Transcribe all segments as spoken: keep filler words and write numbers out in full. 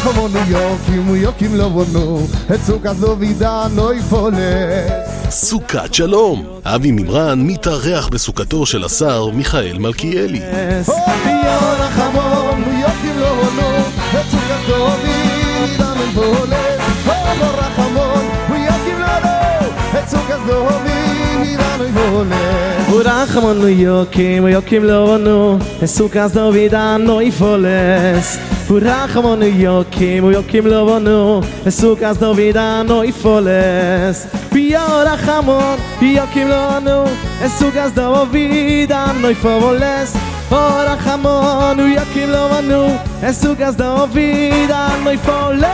רחמנו יוקים יוקים לא בנו את סוכת דובידה נוי פולס. סוכת שלום. אבי מימרן מתארח בסוכתו של השר מיכאל מלכיאלי. רחמנו יוקים לא בנו את סוכת דובידה נוי פולס. רחמנו יוקים לא בנו את סוכת דובידה נוי פולס. ורחמנו יוקים יוקים לא בנו את סוכת דובידה נוי פולס. ורחמנו יוקים יוקים לא בנו את סוכת דובידה נוי פולס. רחמנו יוקים לא בנו את סוכת דובידה נוי פולס. רחמנו יוקים לא בנו את סוכת דובידה נוי פולס.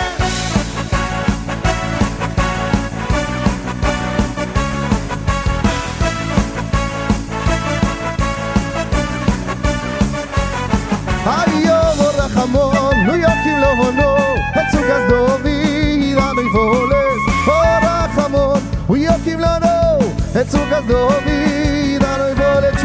רחמנו יוקים לא בנו את סוכת דובידה נוי פולס. רחמנו יוקים לא בנו את סוכת דובידה נוי פולס.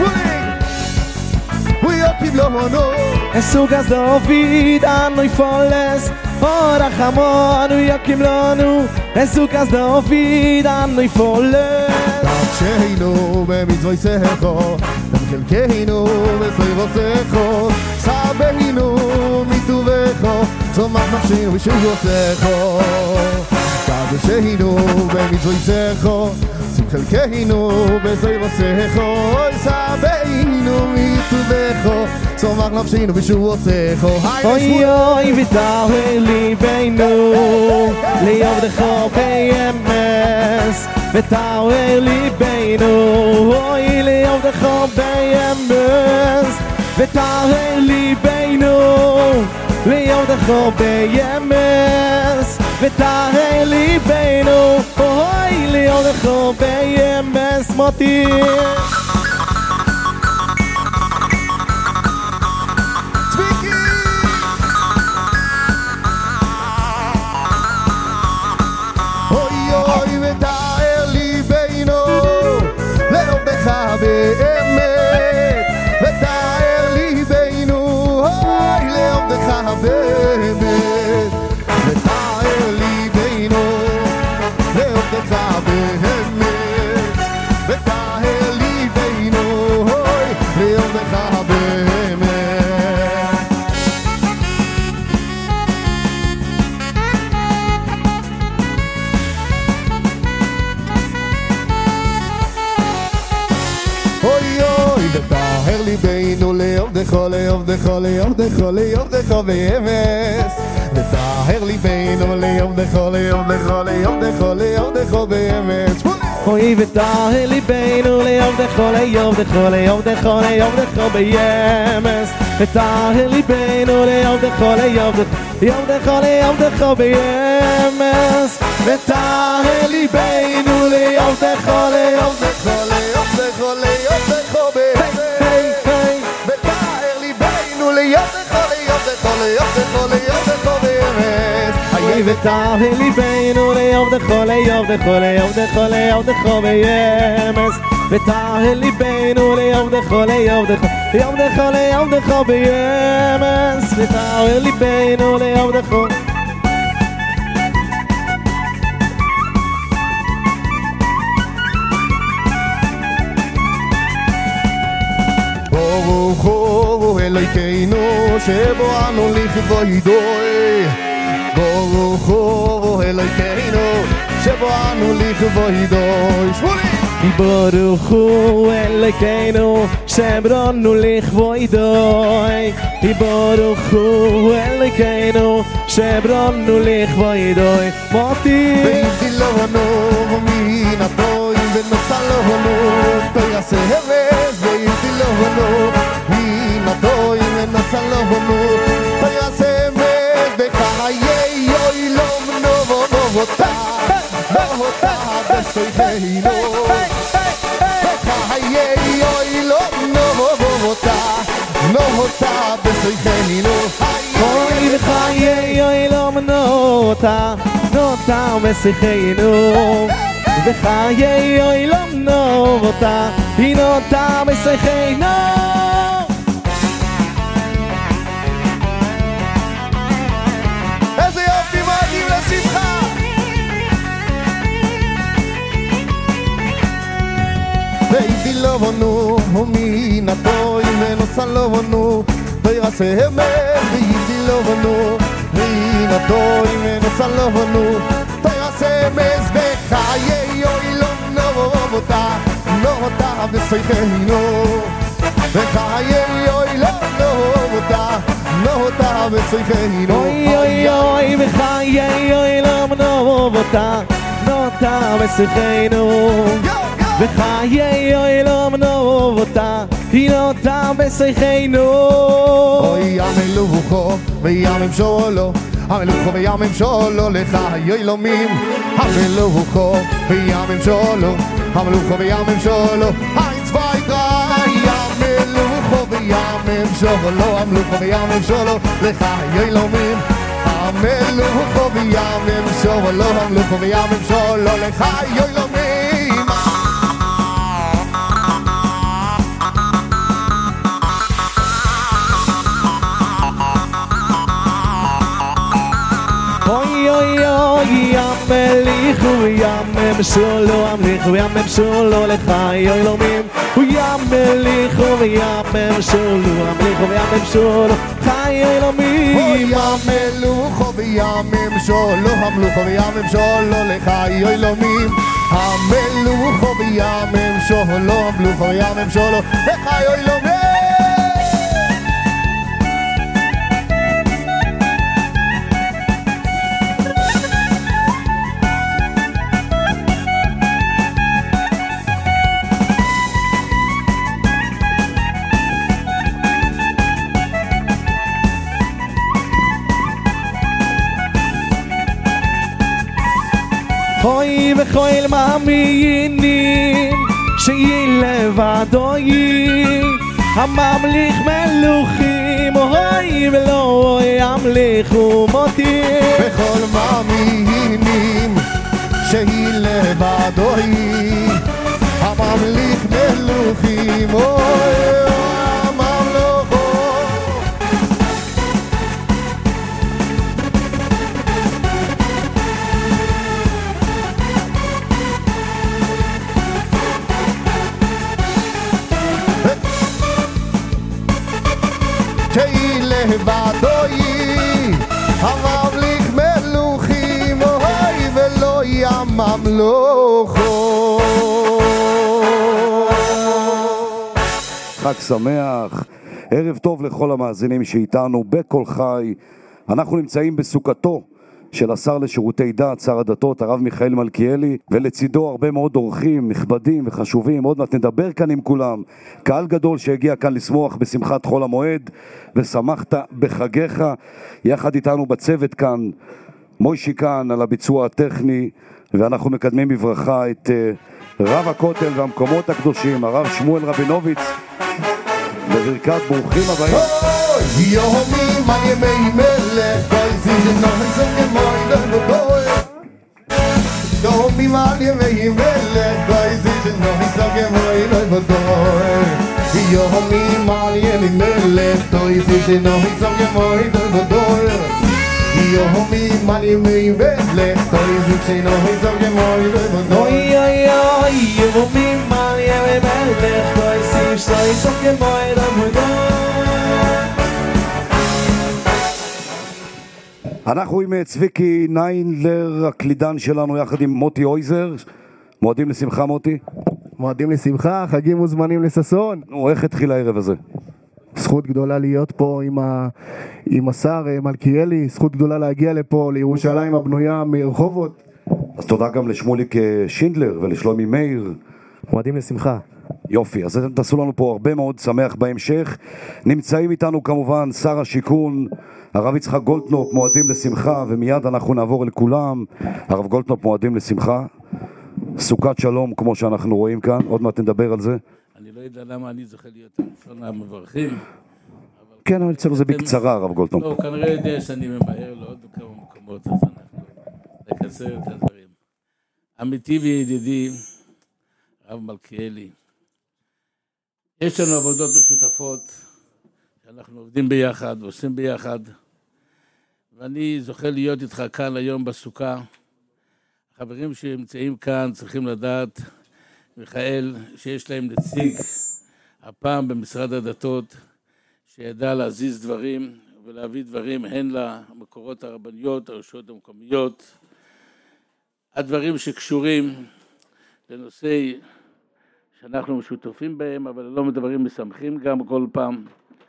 יוקים לא בנו את סוכת דובידה נוי פולס. רחמנו יוקים לא בנו את סוכת דובידה נוי פולס. שהיינו במצוותיכו חלקנו בסיירותיכו סבנו מטובכו צומח נפשי ושבותיכו. כזה שהיינו במצוותיכו חלקנו בסיירותיכו סבנו מטובכו צומח נפשי ושבותיכו. אוי אוי ותאהב ליבנו לעבדך באמס ותאהב ליבנו אוי לעבדך באמס ותאהב ליבנו לעבדך באמס ותאהב ליבנו אוי לעבדך באמס. מותי באמת ותאר ליבנו אוי לעבדך באמת ותאר ליבנו לעבדך באמת ותאר ליבנו אוי לעבדך באמת. ותאר ליבנו לעבדך לעבדך לעבדך לעבדך באמס ותאר ליבנו לעבדך לעבדך לעבדך לעבדך באמס. אוי ותאהב ליבנו לעבדך לעבדך לעבדך לעבדך באמס ותאהב ליבנו לעבדך לעבדך לעבדך לעבדך באמס ותאהב ליבנו לעבדך לעבדך לעבדך לעבדך באמס ותאהב ליבנו לעבדך לעבדך לעבדך לעבדך באמס. אוי ותאהב ליבנו לעבדך לעבדך לעבדך לעבדך באמס ותאהב ליבנו לעבדך לעבדך לעבדך לעבדך באמס ותאהב ליבנו לעבדך. ברוך הוא אלוהינו שבו אנו לכבודו. ברוך הוא אלוהינו שבו אנו לכבודו. ברוך הוא אלוהינו שבו אנו לכבודו. ברוך הוא אלוהינו שבו אנו לכבודו. מותי והבדילו לנו מן הטועים ונוסע לנו תויעשה הרס. והבדילו לנו מן הטועים ונוסע לנו תויעשה הרס. בחיי יוי לא נובו נובותה נובותה בסויכנו. בחיי יוי לא נובו נובותה נובותה בסויכנו. אוי בחיי יוי לא נובותה נובותה בסויכנו. בחיי יוי לא נובותה נובותה בסויכנו. לבנו תירס אמס וייתי לבנו רינתו מנוס לבנו תירס אמס וחיי אוי לא נובותה נובותה וסייכנו וחיי אוי לא נובותה נובותה וסייכנו אוי אוי אוי וחיי אוי לא נובותה נובותה וסייכנו וחיי אוי לא נובותה נובותה וסייכנו אוי המלוכו וימים שולו המלוכו וימים שולו לחיי אלומים המלוכו וימים שולו המלוכו וימים שולו ein zwei drei המלוכו וימים שולו המלוכו וימים שולו לחיי אלומים המלוכו וימים שולו המלוכו וימים שולו לחיי אלומים אוי אוי אוי המליך וימם שולו המליך וימם שולו לחיי אלומים וימליך וימם שולו המליך וימם שולו חיי אלומים אוי המלוך וימם שולו המלוך וימם שולו לחיי אלומים המלוך וימם שולו המלוך וימם שולו לחיי אלומים אוי וכל מאמינים שיהיה לבדוי הממליך מלוכים אוי ולא ימליכו מותי וכל מאמינים שהיא לבדוי הממליך מלוכים אוי הממלוכו שהיא לבדוי הממליך מלוכים אוי ולא יממלוכו חג שמח, ערב טוב לכל המאזינים שאיתנו בכל חי. אנחנו נמצאים בסוכתו של השר לשירותי דת, שר הדתות, הרב מיכאל מלכיאלי, ולצידו הרבה מאוד אורחים נכבדים וחשובים. עוד מעט נדבר כאן עם כולם. קהל גדול שהגיע כאן לשמוח בשמחת חול המועד, ושמחת בחגיך. יחד איתנו בצוות כאן, מוישי כאן על הביצוע הטכני, ואנחנו מקדמים בברכה את uh, רב הכותל והמקומות הקדושים, הרב שמואל רבינוביץ, בברכת ברוכים הבאים. יומים על ימי מלך גויזים נוחצים כמוידן בדוי יומים על ימי מלך גויזים נוחצים כמוידן בדוי יומים על ימי מלך גויזים נוחצים כמוידן בדוי יומים על ימי מלך גויזים נוחצים כמוידן בדוי אוי אוי אוי יומים על ימי מלך גויזים נוחצים כמוידן בדוי אנחנו עם צביקי ניינלר, הקלידן שלנו, יחד עם מוטי אויזר. מועדים לשמחה, מוטי? מועדים לשמחה, חגים וזמנים לששון. נו, איך התחיל הערב הזה? זכות גדולה להיות פה עם, ה... עם השר מלכיאלי, זכות גדולה להגיע לפה, לירושלים הבנויה מרחובות. אז תודה גם לשמוליק שינדלר ולשלומי מאיר. מועדים לשמחה. יופי, אז אתם תעשו לנו פה הרבה מאוד שמח בהמשך. נמצאים איתנו כמובן שר השיכון, הרב יצחק גולדקנופ, מועדים לשמחה, ומיד אנחנו נעבור אל כולם. הרב גולדקנופ, מועדים לשמחה. סוכת שלום, כמו שאנחנו רואים כאן, עוד מעט נדבר על זה. אני לא יודע למה אני זוכה להיות ראשון המברכים. כן, אבל אצלנו זה בקצרה, הרב גולדקנופ. לא, כנראה יודע שאני ממהר לעוד כמה מקומות, אז אנחנו נקצר את הדברים. עמיתי וידידי, הרב מלכיאלי, יש לנו עבודות משותפות, שאנחנו עובדים ביחד ועושים ביחד, ואני זוכה להיות איתך כאן היום בסוכה. החברים שנמצאים כאן צריכים לדעת, מיכאל, שיש להם נציג הפעם במשרד הדתות, שידע להזיז דברים ולהביא דברים הן למקורות הרבניות, הרשויות המקומיות, הדברים שקשורים לנושא שאנחנו משותפים בהם, אבל לא מדברים משמחים גם כל פעם.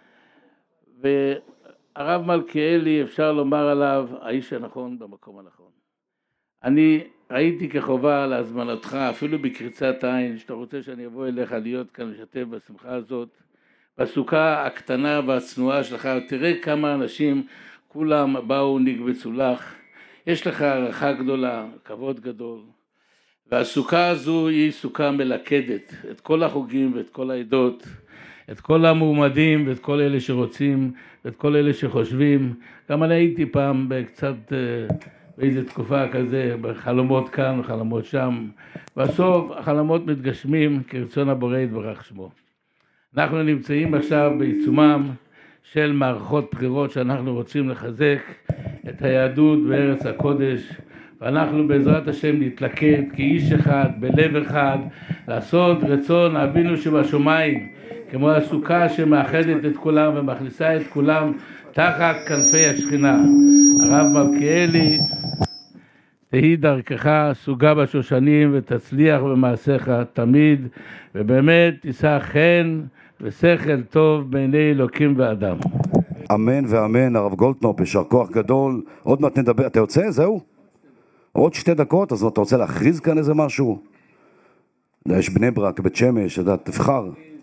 והרב מלכיאלי, אפשר לומר עליו, האיש הנכון במקום הנכון. אני ראיתי כחובה להזמנתך, אפילו בקריצת עין, שאתה רוצה שאני אבוא אליך להיות כאן לשתף בשמחה הזאת, בסוכה הקטנה והצנועה שלך. תראה כמה אנשים, כולם באו נקבצו לך, יש לך הערכה גדולה, כבוד גדול, והסוכה הזו היא סוכה מלכדת את כל החוגים ואת כל העדות, את כל המועמדים ואת כל אלה שרוצים ואת כל אלה שחושבים. גם אני הייתי פעם בקצת באיזו תקופה כזה, בחלומות כאן וחלומות שם, בסוף החלומות מתגשמים כרצון הבורא יתברך שמו. אנחנו נמצאים עכשיו בעיצומם של מערכות בחירות שאנחנו רוצים לחזק את היהדות בארץ הקודש, ואנחנו בעזרת השם נתלכד כאיש אחד, בלב אחד, לעשות רצון אבינו שבשמיים, כמו הסוכה שמאחדת את כולם ומכניסה את כולם תחת כנפי השכינה. הרב מלכיאלי, תהי דרכך סוגה בשושנים ותצליח במעשיך תמיד, ובאמת תישא חן ושכל טוב בעיני אלוקים ואדם. אמן ואמן. הרב גולדקנופ, יישר כוח גדול. עוד מעט נדבר. אתה יוצא? זהו? עוד שתי דקות, אז אתה רוצה להכריז כאן איזה משהו? יש בני ברק, בית שמש, אתה תבחר.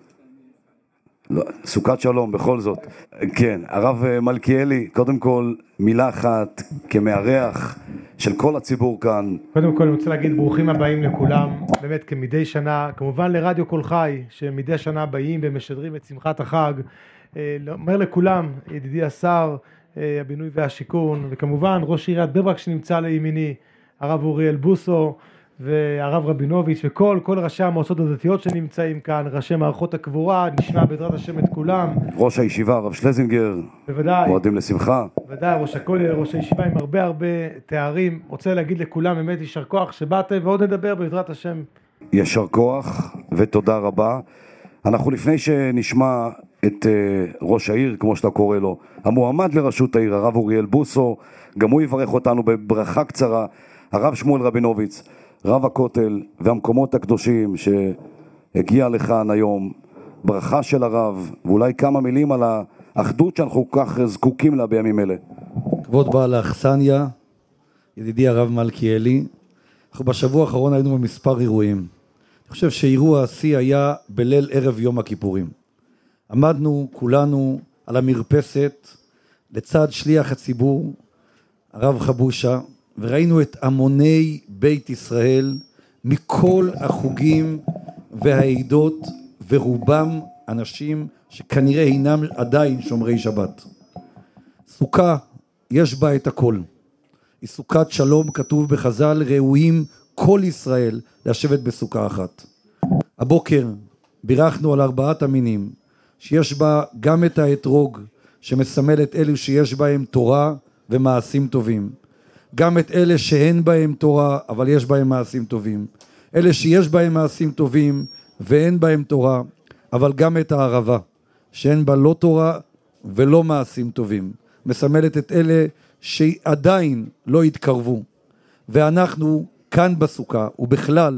לא, סוכת שלום, בכל זאת. כן, הרב מלכיאלי, קודם כל מילה אחת כמארח של כל הציבור כאן. קודם כל אני רוצה להגיד ברוכים הבאים לכולם, באמת כמדי שנה, כמובן לרדיו קול חי, שמדי שנה באים ומשדרים את שמחת החג. אומר לכולם, ידידי השר, הבינוי והשיכון, וכמובן ראש עיריית בני ברק שנמצא לימיני, הרב אוריאל בוסו, והרב רבינוביץ' וכל כל ראשי המועצות הדתיות שנמצאים כאן, ראשי מערכות הקבורה, נשמע בעזרת השם את כולם. ראש הישיבה, הרב שלזינגר, בוודאי. מועדים לשמחה. בוודאי, ראש הכולל, ראש הישיבה עם הרבה הרבה תארים. רוצה להגיד לכולם, באמת יישר כוח שבאתם, ועוד נדבר בעזרת השם. יישר כוח ותודה רבה. אנחנו לפני שנשמע את uh, ראש העיר, כמו שאתה קורא לו, המועמד לראשות העיר, הרב אוריאל בוסו, גם הוא יברך אותנו בברכה קצרה, הרב שמואל רבינוביץ, רב הכותל והמקומות הקדושים שהגיע לכאן היום, ברכה של הרב, ואולי כמה מילים על האחדות שאנחנו כל כך זקוקים לה בימים אלה. כבוד בעל האכסניה, ידידי הרב מלכיאלי, אנחנו בשבוע האחרון היינו במספר אירועים. אני חושב שאירוע השיא היה בליל ערב יום הכיפורים. עמדנו כולנו על המרפסת לצד שליח הציבור, הרב חבושה, וראינו את המוני בית ישראל מכל החוגים והעדות, ורובם אנשים שכנראה אינם עדיין שומרי שבת. סוכה יש בה את הכל. היא סוכת שלום, כתוב בחז"ל, ראויים כל ישראל לשבת בסוכה אחת. הבוקר בירכנו על ארבעת המינים, שיש בה גם את האתרוג שמסמל את אלו שיש בהם תורה ומעשים טובים, גם את אלה שאין בהם תורה אבל יש בהם מעשים טובים, אלה שיש בהם מעשים טובים ואין בהם תורה, אבל גם את הערבה שאין בה לא תורה ולא מעשים טובים, מסמלת את אלה שעדיין לא התקרבו. ואנחנו כאן בסוכה ובכלל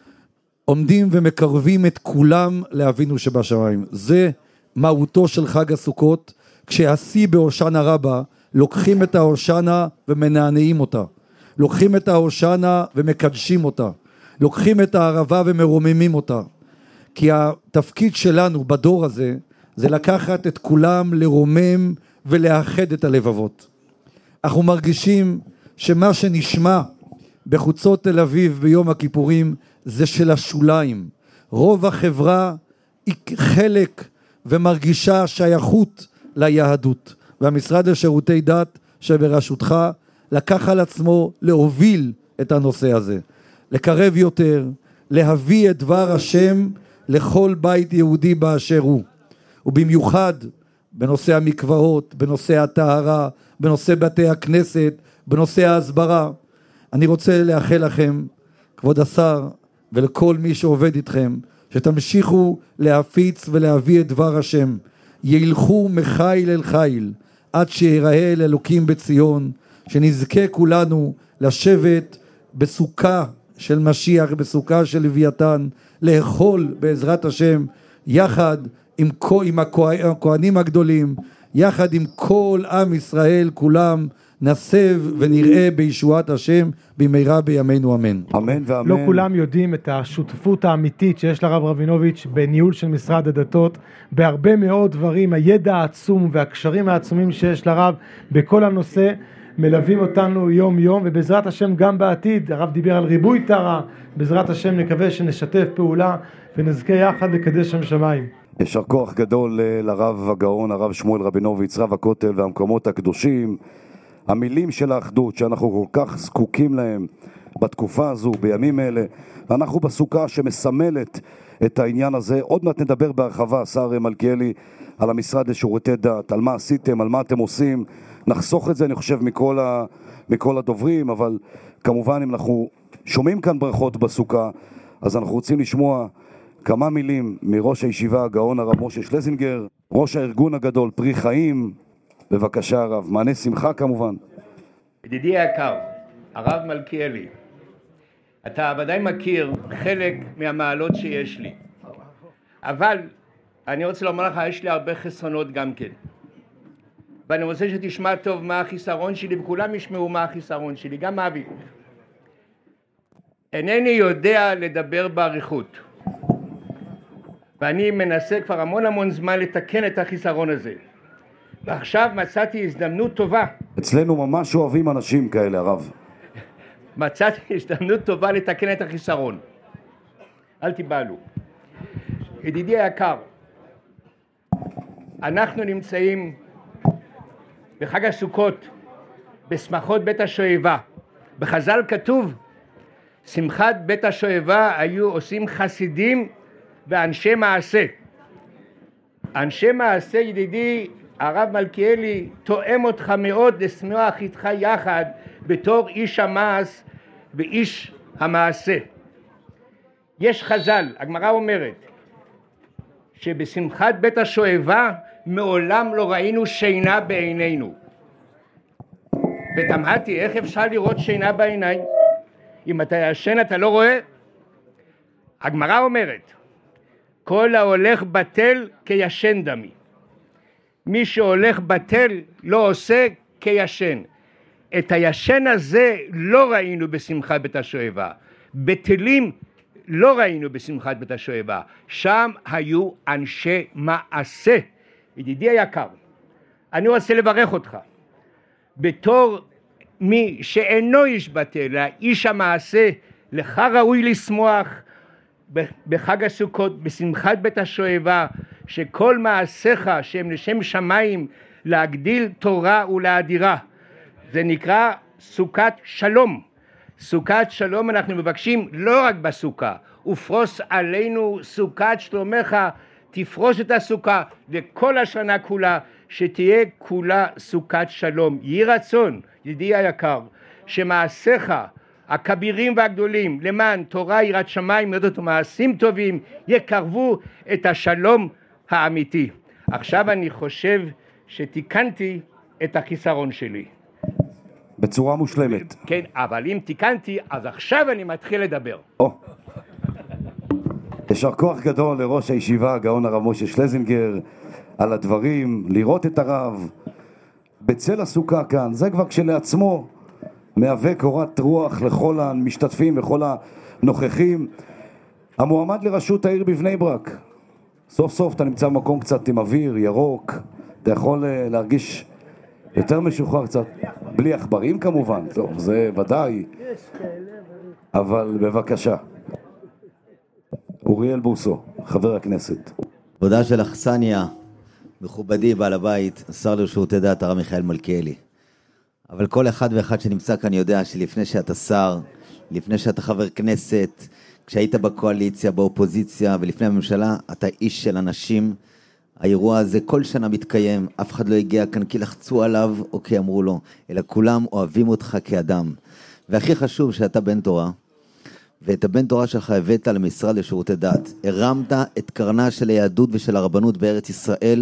עומדים ומקרבים את כולם לאבינו שבשמיים. זה מהותו של חג הסוכות, כשהשיא בהושענא רבה, לוקחים את ההושענא ומנענעים אותה, לוקחים את ההושענא ומקדשים אותה, לוקחים את הערבה ומרוממים אותה, כי התפקיד שלנו בדור הזה זה לקחת את כולם, לרומם ולאחד את הלבבות. אנחנו מרגישים שמה שנשמע בחוצות תל אביב ביום הכיפורים זה של השוליים. רוב החברה היא חלק ומרגישה שייכות ליהדות, והמשרד לשירותי דת שבראשותך לקח על עצמו להוביל את הנושא הזה, לקרב יותר, להביא את דבר השם לכל בית יהודי באשר הוא, ובמיוחד בנושא המקוואות, בנושא הטהרה, בנושא בתי הכנסת, בנושא ההסברה. אני רוצה לאחל לכם, כבוד השר, ולכל מי שעובד איתכם, שתמשיכו להפיץ ולהביא את דבר השם. ילכו מחיל אל חיל, עד שיראה אל אלוקים בציון, שנזכה כולנו לשבת בסוכה של משיח, בסוכה של לוויתן, לאכול בעזרת השם, יחד עם, עם הכהנים הגדולים, יחד עם כל עם ישראל כולם, נסב ונראה בישועת השם במהרה בימינו אמן. אמן ואמן. לא כולם יודעים את השותפות האמיתית שיש לרב רבינוביץ' בניהול של משרד הדתות, בהרבה מאוד דברים, הידע העצום והקשרים העצומים שיש לרב בכל הנושא, מלווים אותנו יום יום, ובעזרת השם גם בעתיד, הרב דיבר על ריבוי טרה, בעזרת השם נקווה שנשתף פעולה ונזכה יחד לקדש שם שמיים. ישר כוח גדול לרב הגאון, הרב שמואל רבינוביץ', רב הכותל והמקומות הקדושים. המילים של האחדות שאנחנו כל כך זקוקים להם בתקופה הזו, בימים אלה, אנחנו בסוכה שמסמלת את העניין הזה. עוד מעט נדבר בהרחבה, השר מלכיאלי, על המשרד לשירותי דת, על מה עשיתם, על מה אתם עושים. נחסוך את זה, אני חושב, מכל, ה... מכל הדוברים, אבל כמובן אם אנחנו שומעים כאן ברכות בסוכה, אז אנחנו רוצים לשמוע כמה מילים מראש הישיבה, הגאון הרב משה שלזינגר, ראש הארגון הגדול פרי חיים. בבקשה הרב, מענה שמחה כמובן. ידידי היקר, הרב מלכיאלי, אתה ודאי מכיר חלק מהמעלות שיש לי, אבל אני רוצה לומר לך, יש לי הרבה חסרונות גם כן, ואני רוצה שתשמע טוב מה החיסרון שלי, וכולם ישמעו מה החיסרון שלי, גם אבי. אינני יודע לדבר בעריכות, ואני מנסה כבר המון המון זמן לתקן את החיסרון הזה, ועכשיו מצאתי הזדמנות טובה. אצלנו ממש אוהבים אנשים כאלה, הרב. מצאתי הזדמנות טובה לתקן את החיסרון. אל תיבהלו. ידידי היקר, אנחנו נמצאים בחג הסוכות, בשמחות בית השואבה. בחז"ל כתוב, שמחת בית השואבה היו עושים חסידים ואנשי מעשה. אנשי מעשה, ידידי הרב מלכיאלי, תואם אותך מאוד לשמוח איתך יחד בתור איש המעש ואיש המעשה. יש חז"ל, הגמרא אומרת שבשמחת בית השואבה מעולם לא ראינו שינה בעינינו. ותמהתי, איך אפשר לראות שינה בעיניים? אם אתה ישן אתה לא רואה? הגמרא אומרת, כל ההולך בטל כישן דמי. מי שהולך בטל לא עושה כישן. את הישן הזה לא ראינו בשמחת בית השואבה. בטלים לא ראינו בשמחת בית השואבה. שם היו אנשי מעשה. ידידי היקר, אני רוצה לברך אותך. בתור מי שאינו איש בטל, איש המעשה, לך ראוי לשמוח בחג הסוכות, בשמחת בית השואבה, שכל מעשיך שהם לשם שמיים, להגדיל תורה ולאדירה. זה נקרא סוכת שלום. סוכת שלום אנחנו מבקשים לא רק בסוכה, ופרוס עלינו סוכת שלומך, תפרוס את הסוכה וכל השנה כולה, שתהיה כולה סוכת שלום. יהי רצון, ידידי היקר, שמעשיך הכבירים והגדולים למען תורה יראת שמיים יודעות ומעשים טובים יקרבו את השלום האמיתי. עכשיו אני חושב שתיקנתי את החיסרון שלי בצורה מושלמת. כן, אבל אם תיקנתי אז עכשיו אני מתחיל לדבר. או. ישר כוח גדול לראש הישיבה הגאון הרב משה שלזינגר על הדברים, לראות את הרב בצל הסוכה כאן, זה כבר כשלעצמו מהווה קורת רוח לכל המשתתפים וכל הנוכחים. המועמד לראשות העיר בבני ברק, סוף סוף אתה נמצא במקום קצת עם אוויר ירוק, אתה יכול להרגיש יותר משוחרר קצת, בלי עכברים כמובן, טוב, זה ודאי, אבל בבקשה. אוריאל בוסו, חבר הכנסת. תודה של אכסניה, מכובדי בעל הבית, השר לשירותי דת הרב מיכאל מלכיאלי. אבל כל אחד ואחד שנמצא כאן יודע שלפני שאתה שר, לפני שאתה חבר כנסת, כשהיית בקואליציה, באופוזיציה ולפני הממשלה, אתה איש של אנשים. האירוע הזה כל שנה מתקיים, אף אחד לא הגיע כאן כי לחצו עליו או כי אמרו לו, אלא כולם אוהבים אותך כאדם. והכי חשוב שאתה בן תורה, ואת הבן תורה שלך הבאת למשרד לשירותי דת. הרמת את קרנה של היהדות ושל הרבנות בארץ ישראל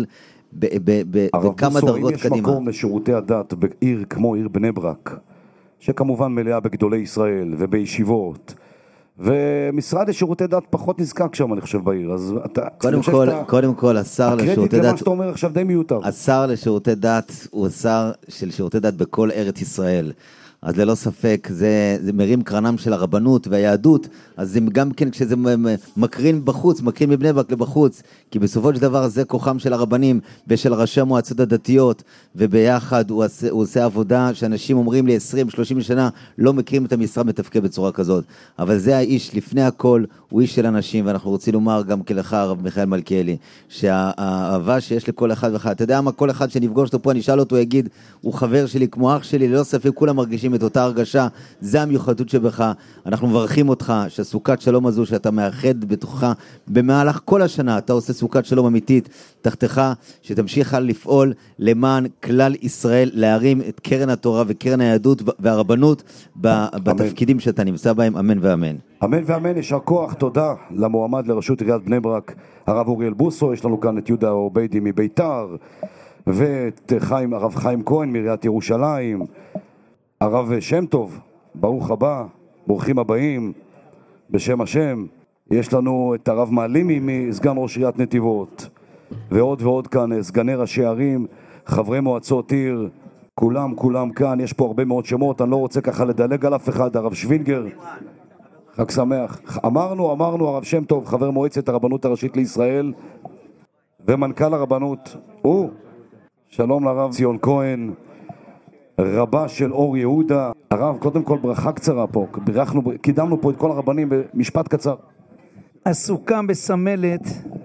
בכמה דרגות קדימה. אם יש מקום לשירותי הדת בעיר כמו עיר בני ברק, שכמובן מלאה בגדולי ישראל ובישיבות, ומשרד לשירותי דת פחות נזקק שם, אני חושב, בעיר. אז אתה, קודם כל, שאתה... קודם כל, השר לשירותי דת... הקרדיט למה שאתה אומר עכשיו די מיותר. השר לשירותי דת הוא השר של שירותי דת בכל ארץ ישראל. אז ללא ספק, זה, זה מרים קרנם של הרבנות והיהדות, אז זה גם כן כשזה מקרין בחוץ, מקרין מבני ברק לבחוץ, כי בסופו של דבר זה כוחם של הרבנים ושל ראשי המועצות הדתיות, וביחד הוא עושה, הוא עושה עבודה שאנשים אומרים לי עשרים שלושים שנה, לא מכירים את המשרד מתפקד בצורה כזאת, אבל זה האיש לפני הכל, הוא איש של אנשים, ואנחנו רוצים לומר גם כלך הרב מיכאל מלכיאלי, שהאהבה שיש לכל אחד ואחד, אתה יודע מה, כל אחד שנפגוש אותו פה, אני אשאל אותו, יגיד, הוא חבר שלי כמו אח שלי, ללא ספק, כולם מרגישים את אותה הרגשה, זה המיוחדות שבך. אנחנו מברכים אותך שהסוכת שלום הזו שאתה מאחד בתוכך במהלך כל השנה, אתה עושה סוכת שלום אמיתית תחתך, שתמשיך לפעול למען כלל ישראל, להרים את קרן התורה וקרן היהדות והרבנות בתפקידים שאתה נמצא בהם, אמן ואמן. אמן ואמן, ישר כוח, תודה למועמד לראשות עיריית בני ברק, הרב אוריאל בוסו, יש לנו כאן את יהודה עוביידי מביתר, ואת חיים, הרב חיים כהן מעיריית ירושלים, הרב שם טוב, ברוך הבא, ברוכים הבאים, בשם השם. יש לנו את הרב מעלימי מסגן ראש עיריית נתיבות, ועוד ועוד כאן, סגני ראשי ערים, חברי מועצות עיר, כולם, כולם כאן, יש פה הרבה מאוד שמות, אני לא רוצה ככה לדלג על אף אחד, הרב שווינגר, חג שמח. אמרנו, אמרנו, הרב שם טוב, חבר מועצת הרבנות הראשית לישראל, ומנכ"ל הרבנות, הוא, שלום לרב ציון כהן, רבה של אור יהודה. הרב, קודם כל ברכה קצרה פה, ברכנו, קידמנו פה את כל הרבנים במשפט קצר. הסוכה מסמלת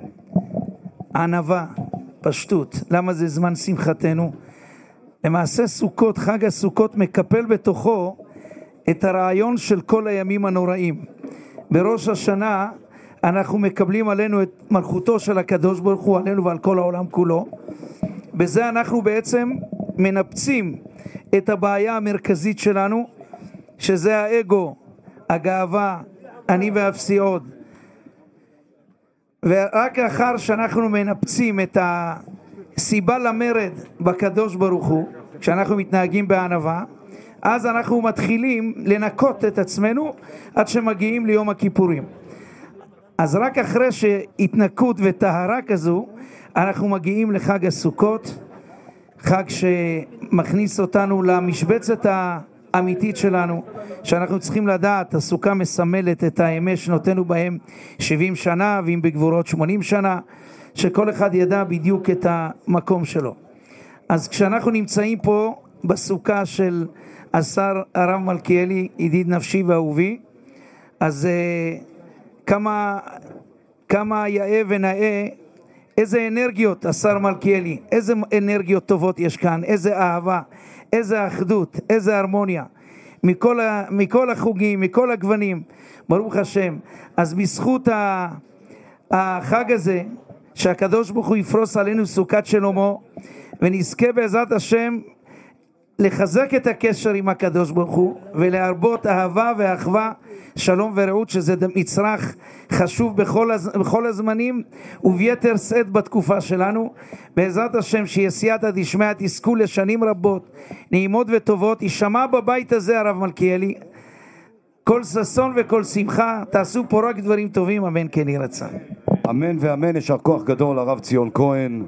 ענווה, פשטות. למה זה זמן שמחתנו? למעשה סוכות, חג הסוכות מקפל בתוכו את הרעיון של כל הימים הנוראים. בראש השנה אנחנו מקבלים עלינו את מלכותו של הקדוש ברוך הוא, עלינו ועל כל העולם כולו. בזה אנחנו בעצם מנפצים את הבעיה המרכזית שלנו, שזה האגו, הגאווה, אני ואפסי עוד. ורק אחר שאנחנו מנפצים את הסיבה למרד בקדוש ברוך הוא, כשאנחנו מתנהגים בענווה, אז אנחנו מתחילים לנקות את עצמנו עד שמגיעים ליום הכיפורים. אז רק אחרי שהתנקות וטהרה כזו, אנחנו מגיעים לחג הסוכות, חג שמכניס אותנו למשבצת האמיתית שלנו, שאנחנו צריכים לדעת, הסוכה מסמלת את הימי שנותינו בהם שבעים שנה, ואם בגבורות שמונים שנה, שכל אחד ידע בדיוק את המקום שלו. אז כשאנחנו נמצאים פה בסוכה של השר הרב מלכיאלי, ידיד נפשי ואהובי, אז uh, כמה, כמה יאה ונאה, איזה אנרגיות השר מלכיאלי, איזה אנרגיות טובות יש כאן, איזה אהבה, איזה אחדות, איזה הרמוניה, מכל, ה, מכל החוגים, מכל הגוונים, ברוך השם. אז בזכות החג הזה, שהקדוש ברוך הוא יפרוס עלינו סוכת שלמה, ונזכה בעזרת השם לחזק את הקשר עם הקדוש ברוך הוא, ולהרבות אהבה ואחווה, שלום ורעות, שזה מצרך חשוב בכל, הז... בכל הזמנים, וביתר שאת בתקופה שלנו. בעזרת השם שיסייעתא דשמיא תזכו לשנים רבות, נעימות וטובות, יישמע בבית הזה הרב מלכיאלי, כל ששון וכל שמחה, תעשו פה רק דברים טובים, אמן כן יהי רצון. אמן ואמן, ישר כוח גדול הרב ציון כהן,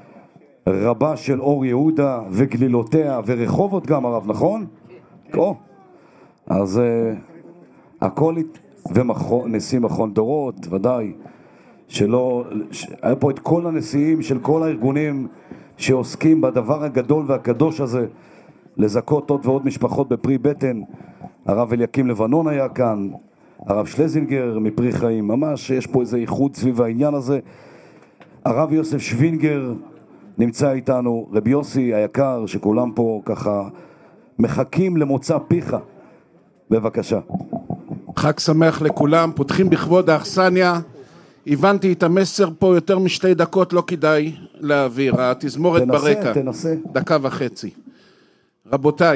רבה של אור יהודה וגלילותיה ורחובות גם הרב, נכון? או, אז uh, הכל, ונשיא מכון דורות, ודאי, שלא, ש... היה פה את כל הנשיאים של כל הארגונים שעוסקים בדבר הגדול והקדוש הזה, לזכות עוד ועוד משפחות בפרי בטן. הרב אליקים לבנון היה כאן, הרב שלזינגר מפרי חיים, ממש יש פה איזה ייחוד סביב העניין הזה. הרב יוסף שווינגר נמצא איתנו, רבי יוסי היקר, שכולם פה ככה מחכים למוצא פיך, בבקשה. חג שמח לכולם, פותחים בכבוד האכסניה. הבנתי את המסר פה יותר משתי דקות, לא כדאי להעביר, התזמורת תנסה, ברקע, תנסה. דקה וחצי. רבותיי,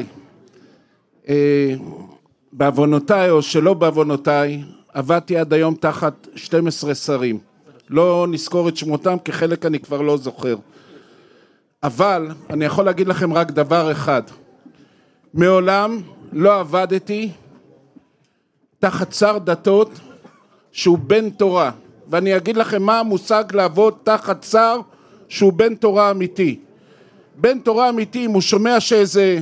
אה, בעוונותיי או שלא בעוונותיי, עבדתי עד היום תחת שנים עשר שרים, לא נזכור את שמותם כי חלק אני כבר לא זוכר. אבל אני יכול להגיד לכם רק דבר אחד. מעולם לא עבדתי תחת שר דתות שהוא בן תורה. ואני אגיד לכם מה המושג לעבוד תחת שר שהוא בן תורה אמיתי. בן תורה אמיתי, אם הוא שומע שאיזה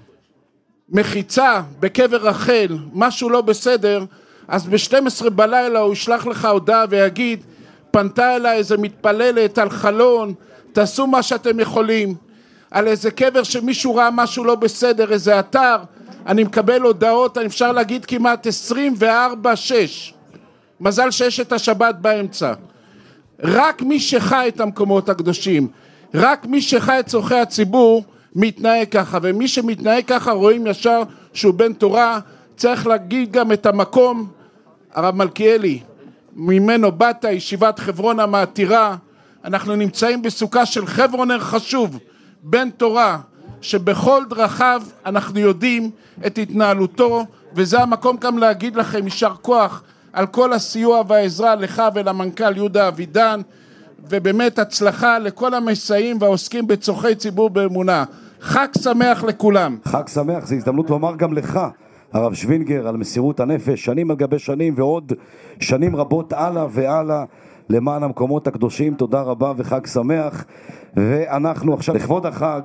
מחיצה בקבר רחל, משהו לא בסדר, אז ב-שתים עשרה בלילה הוא ישלח לך הודעה ויגיד, פנתה אליי איזה מתפללת על חלון, תעשו מה שאתם יכולים. על איזה קבר שמישהו ראה משהו לא בסדר, איזה אתר, אני מקבל הודעות, אני אפשר להגיד כמעט עשרים וארבע שש. מזל שיש את השבת באמצע. רק מי שחי את המקומות הקדושים, רק מי שחי את צורכי הציבור מתנהג ככה, ומי שמתנהג ככה רואים ישר שהוא בן תורה. צריך להגיד גם את המקום, הרב מלכיאלי, ממנו באת, ישיבת חברון המעתירה, אנחנו נמצאים בסוכה של חברונר חשוב, בן תורה, שבכל דרכיו אנחנו יודעים את התנהלותו, וזה המקום גם להגיד לכם יישר כוח על כל הסיוע והעזרה לך ולמנכ"ל יהודה אבידן, ובאמת הצלחה לכל המסייעים והעוסקים בצורכי ציבור באמונה. חג שמח לכולם. חג שמח, זו הזדמנות לומר גם לך, הרב שווינגר, על מסירות הנפש, שנים על גבי שנים ועוד שנים רבות הלאה והלאה למען המקומות הקדושים. תודה רבה וחג שמח. ואנחנו עכשיו לכבוד החג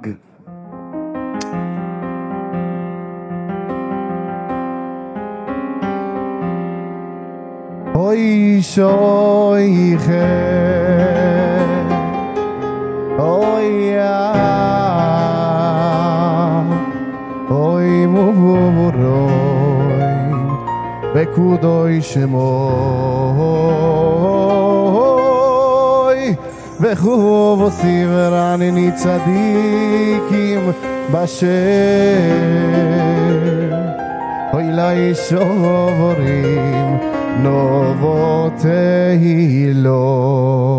אוי שויכה אוי יא אוי מובורוי וקודוי שמוי וחוב סיברני צדיקים בשם אוי לי שוברים נובו תהילו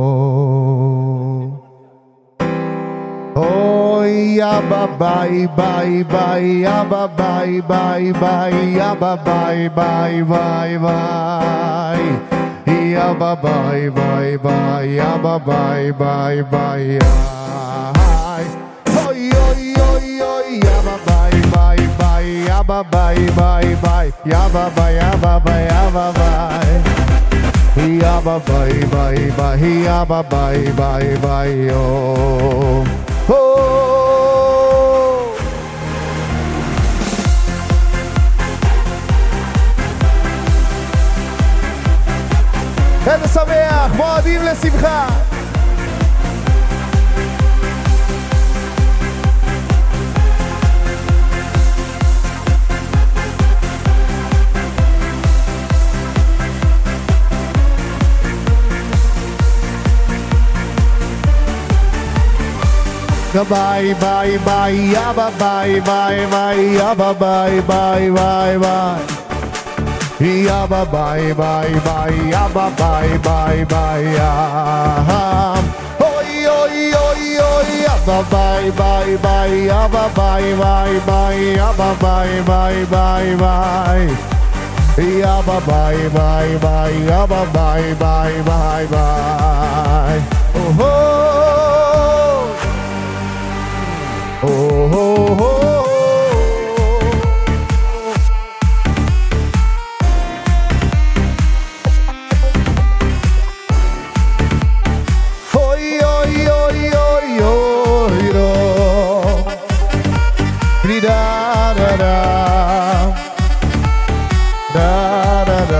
אוי אבא ביי ביי ביי אבא ביי ביי ביי אבא ביי ביי ביי ביי אבא ביי ביי ביי אבא ביי ביי ביי אוי אוי אוי אוי אבא ביי ביי ביי אבא ביי ביי ביי אבא ביי אבא ביי אבא ביי אבא ביי ביי ביי אבא ביי ביי ביי חג שמח, מועדים לשמחה. Bye bye bye ya bye bye bye bye ya bye bye bye bye bye ya bye bye bye bye ya bye bye bye bye ya oi oi oi oi ya bye bye bye bye ya bye bye bye bye ya bye bye bye bye bye ya bye bye bye bye ya bye bye bye bye bye oh oh Oh, oh, oh. Oi, oi, oi, oi, oi, ro. Da da da. Da da da.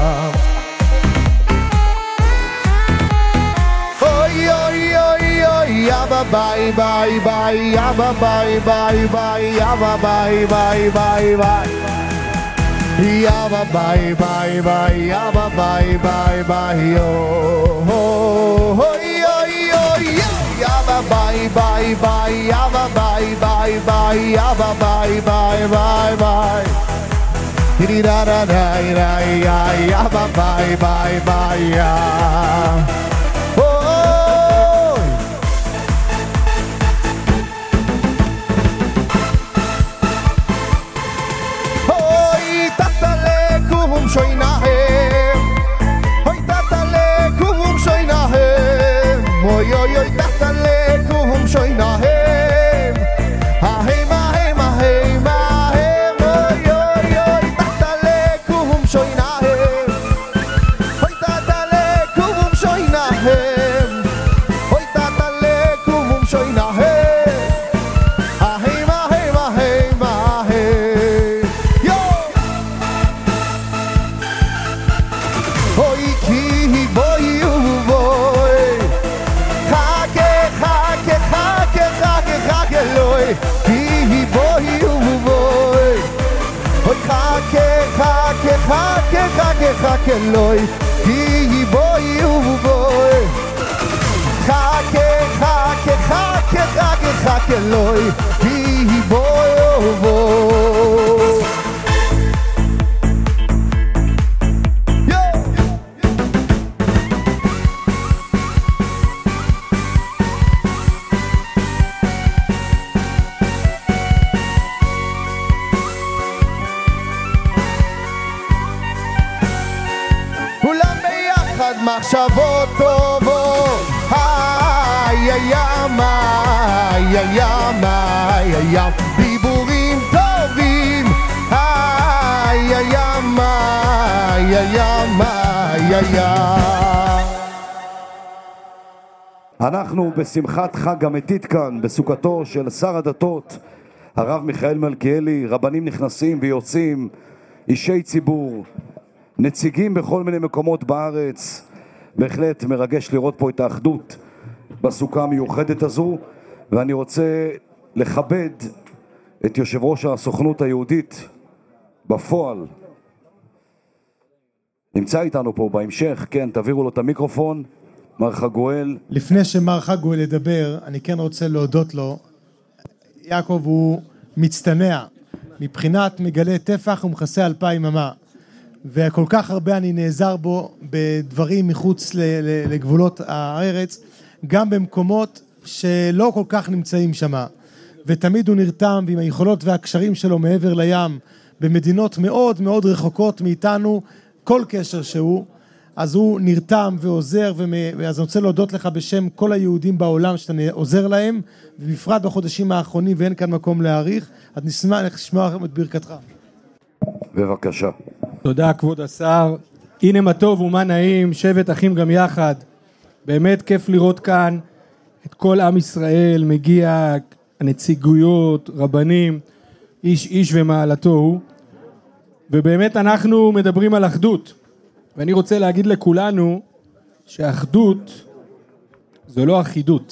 Oi, oi, oi, oi, abba bye bye bye, abba bye bye bye, abba bye bye bye bye. Abba bye bye bye, abba bye bye bye, oh oh oh oh oh. Abba bye bye bye, abba bye bye bye, abba bye bye bye bye. Da da da da da, abba bye bye bye. Shoy nahem, hoy tatale kum shoy nahem, oy oy oy tatale kum shoy nahem. חכה חכה חכה לוי כי בואי ובואי חכה חכה חכה חכה חכה לוי כי בואי ובואי מחשבות טובות איי איי איי איי איי איי דיבורים טובים איי איי איי איי איי איי אנחנו בשמחת חג המתית כאן בסוכתו של שר הדתות הרב מיכאל מלכיאלי. רבנים נכנסים ויוצאים, אישי ציבור, נציגים בכל מיני מקומות בארץ. בהחלט מרגש לראות פה את האחדות בסוכה המיוחדת הזו, ואני רוצה לכבד את יושב ראש הסוכנות היהודית בפועל. נמצא איתנו פה בהמשך, כן, תעבירו לו את המיקרופון, מר חגואל. לפני שמר חגואל ידבר, אני כן רוצה להודות לו. יעקב הוא מצטנע, מבחינת מגלה טפח ומכסה אלפיים אמה. וכל כך הרבה אני נעזר בו בדברים מחוץ לגבולות הארץ, גם במקומות שלא כל כך נמצאים שם. ותמיד הוא נרתם, ועם היכולות והקשרים שלו מעבר לים, במדינות מאוד מאוד רחוקות מאיתנו, כל קשר שהוא, אז הוא נרתם ועוזר, אז אני רוצה להודות לך בשם כל היהודים בעולם שאתה עוזר להם, ובפרט בחודשים האחרונים, ואין כאן מקום להאריך, אז נשמח לשמוע את ברכתך. בבקשה. תודה כבוד השר, הנה מה טוב ומה נעים, שבט אחים גם יחד, באמת כיף לראות כאן את כל עם ישראל, מגיע הנציגויות, רבנים, איש איש ומעלתו הוא, ובאמת אנחנו מדברים על אחדות, ואני רוצה להגיד לכולנו שאחדות זו לא אחידות.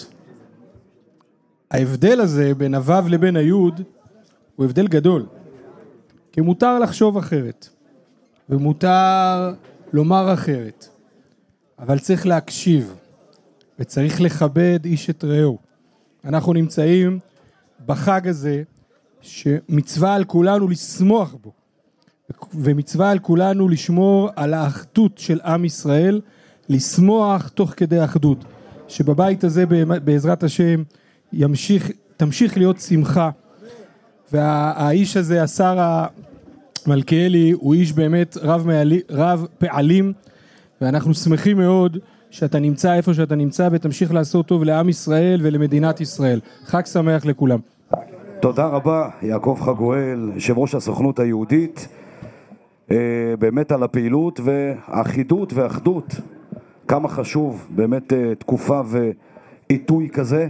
ההבדל הזה בין הוו לבין היוד הוא הבדל גדול, כי מותר לחשוב אחרת. ומותר לומר אחרת, אבל צריך להקשיב, וצריך לכבד איש את רעהו. אנחנו נמצאים בחג הזה, שמצווה על כולנו לשמוח בו, ומצווה על כולנו לשמור על האחדות של עם ישראל, לשמוח תוך כדי אחדות, שבבית הזה בעזרת השם ימשיך, תמשיך להיות שמחה, והאיש הזה, השר ה... מלכיאלי הוא איש באמת רב, מעלי, רב פעלים, ואנחנו שמחים מאוד שאתה נמצא איפה שאתה נמצא, ותמשיך לעשות טוב לעם ישראל ולמדינת ישראל. חג שמח לכולם. תודה רבה יעקב חגואל, יושב ראש הסוכנות היהודית, באמת על הפעילות והאחידות והאחדות. כמה חשוב באמת תקופה ועיתוי כזה.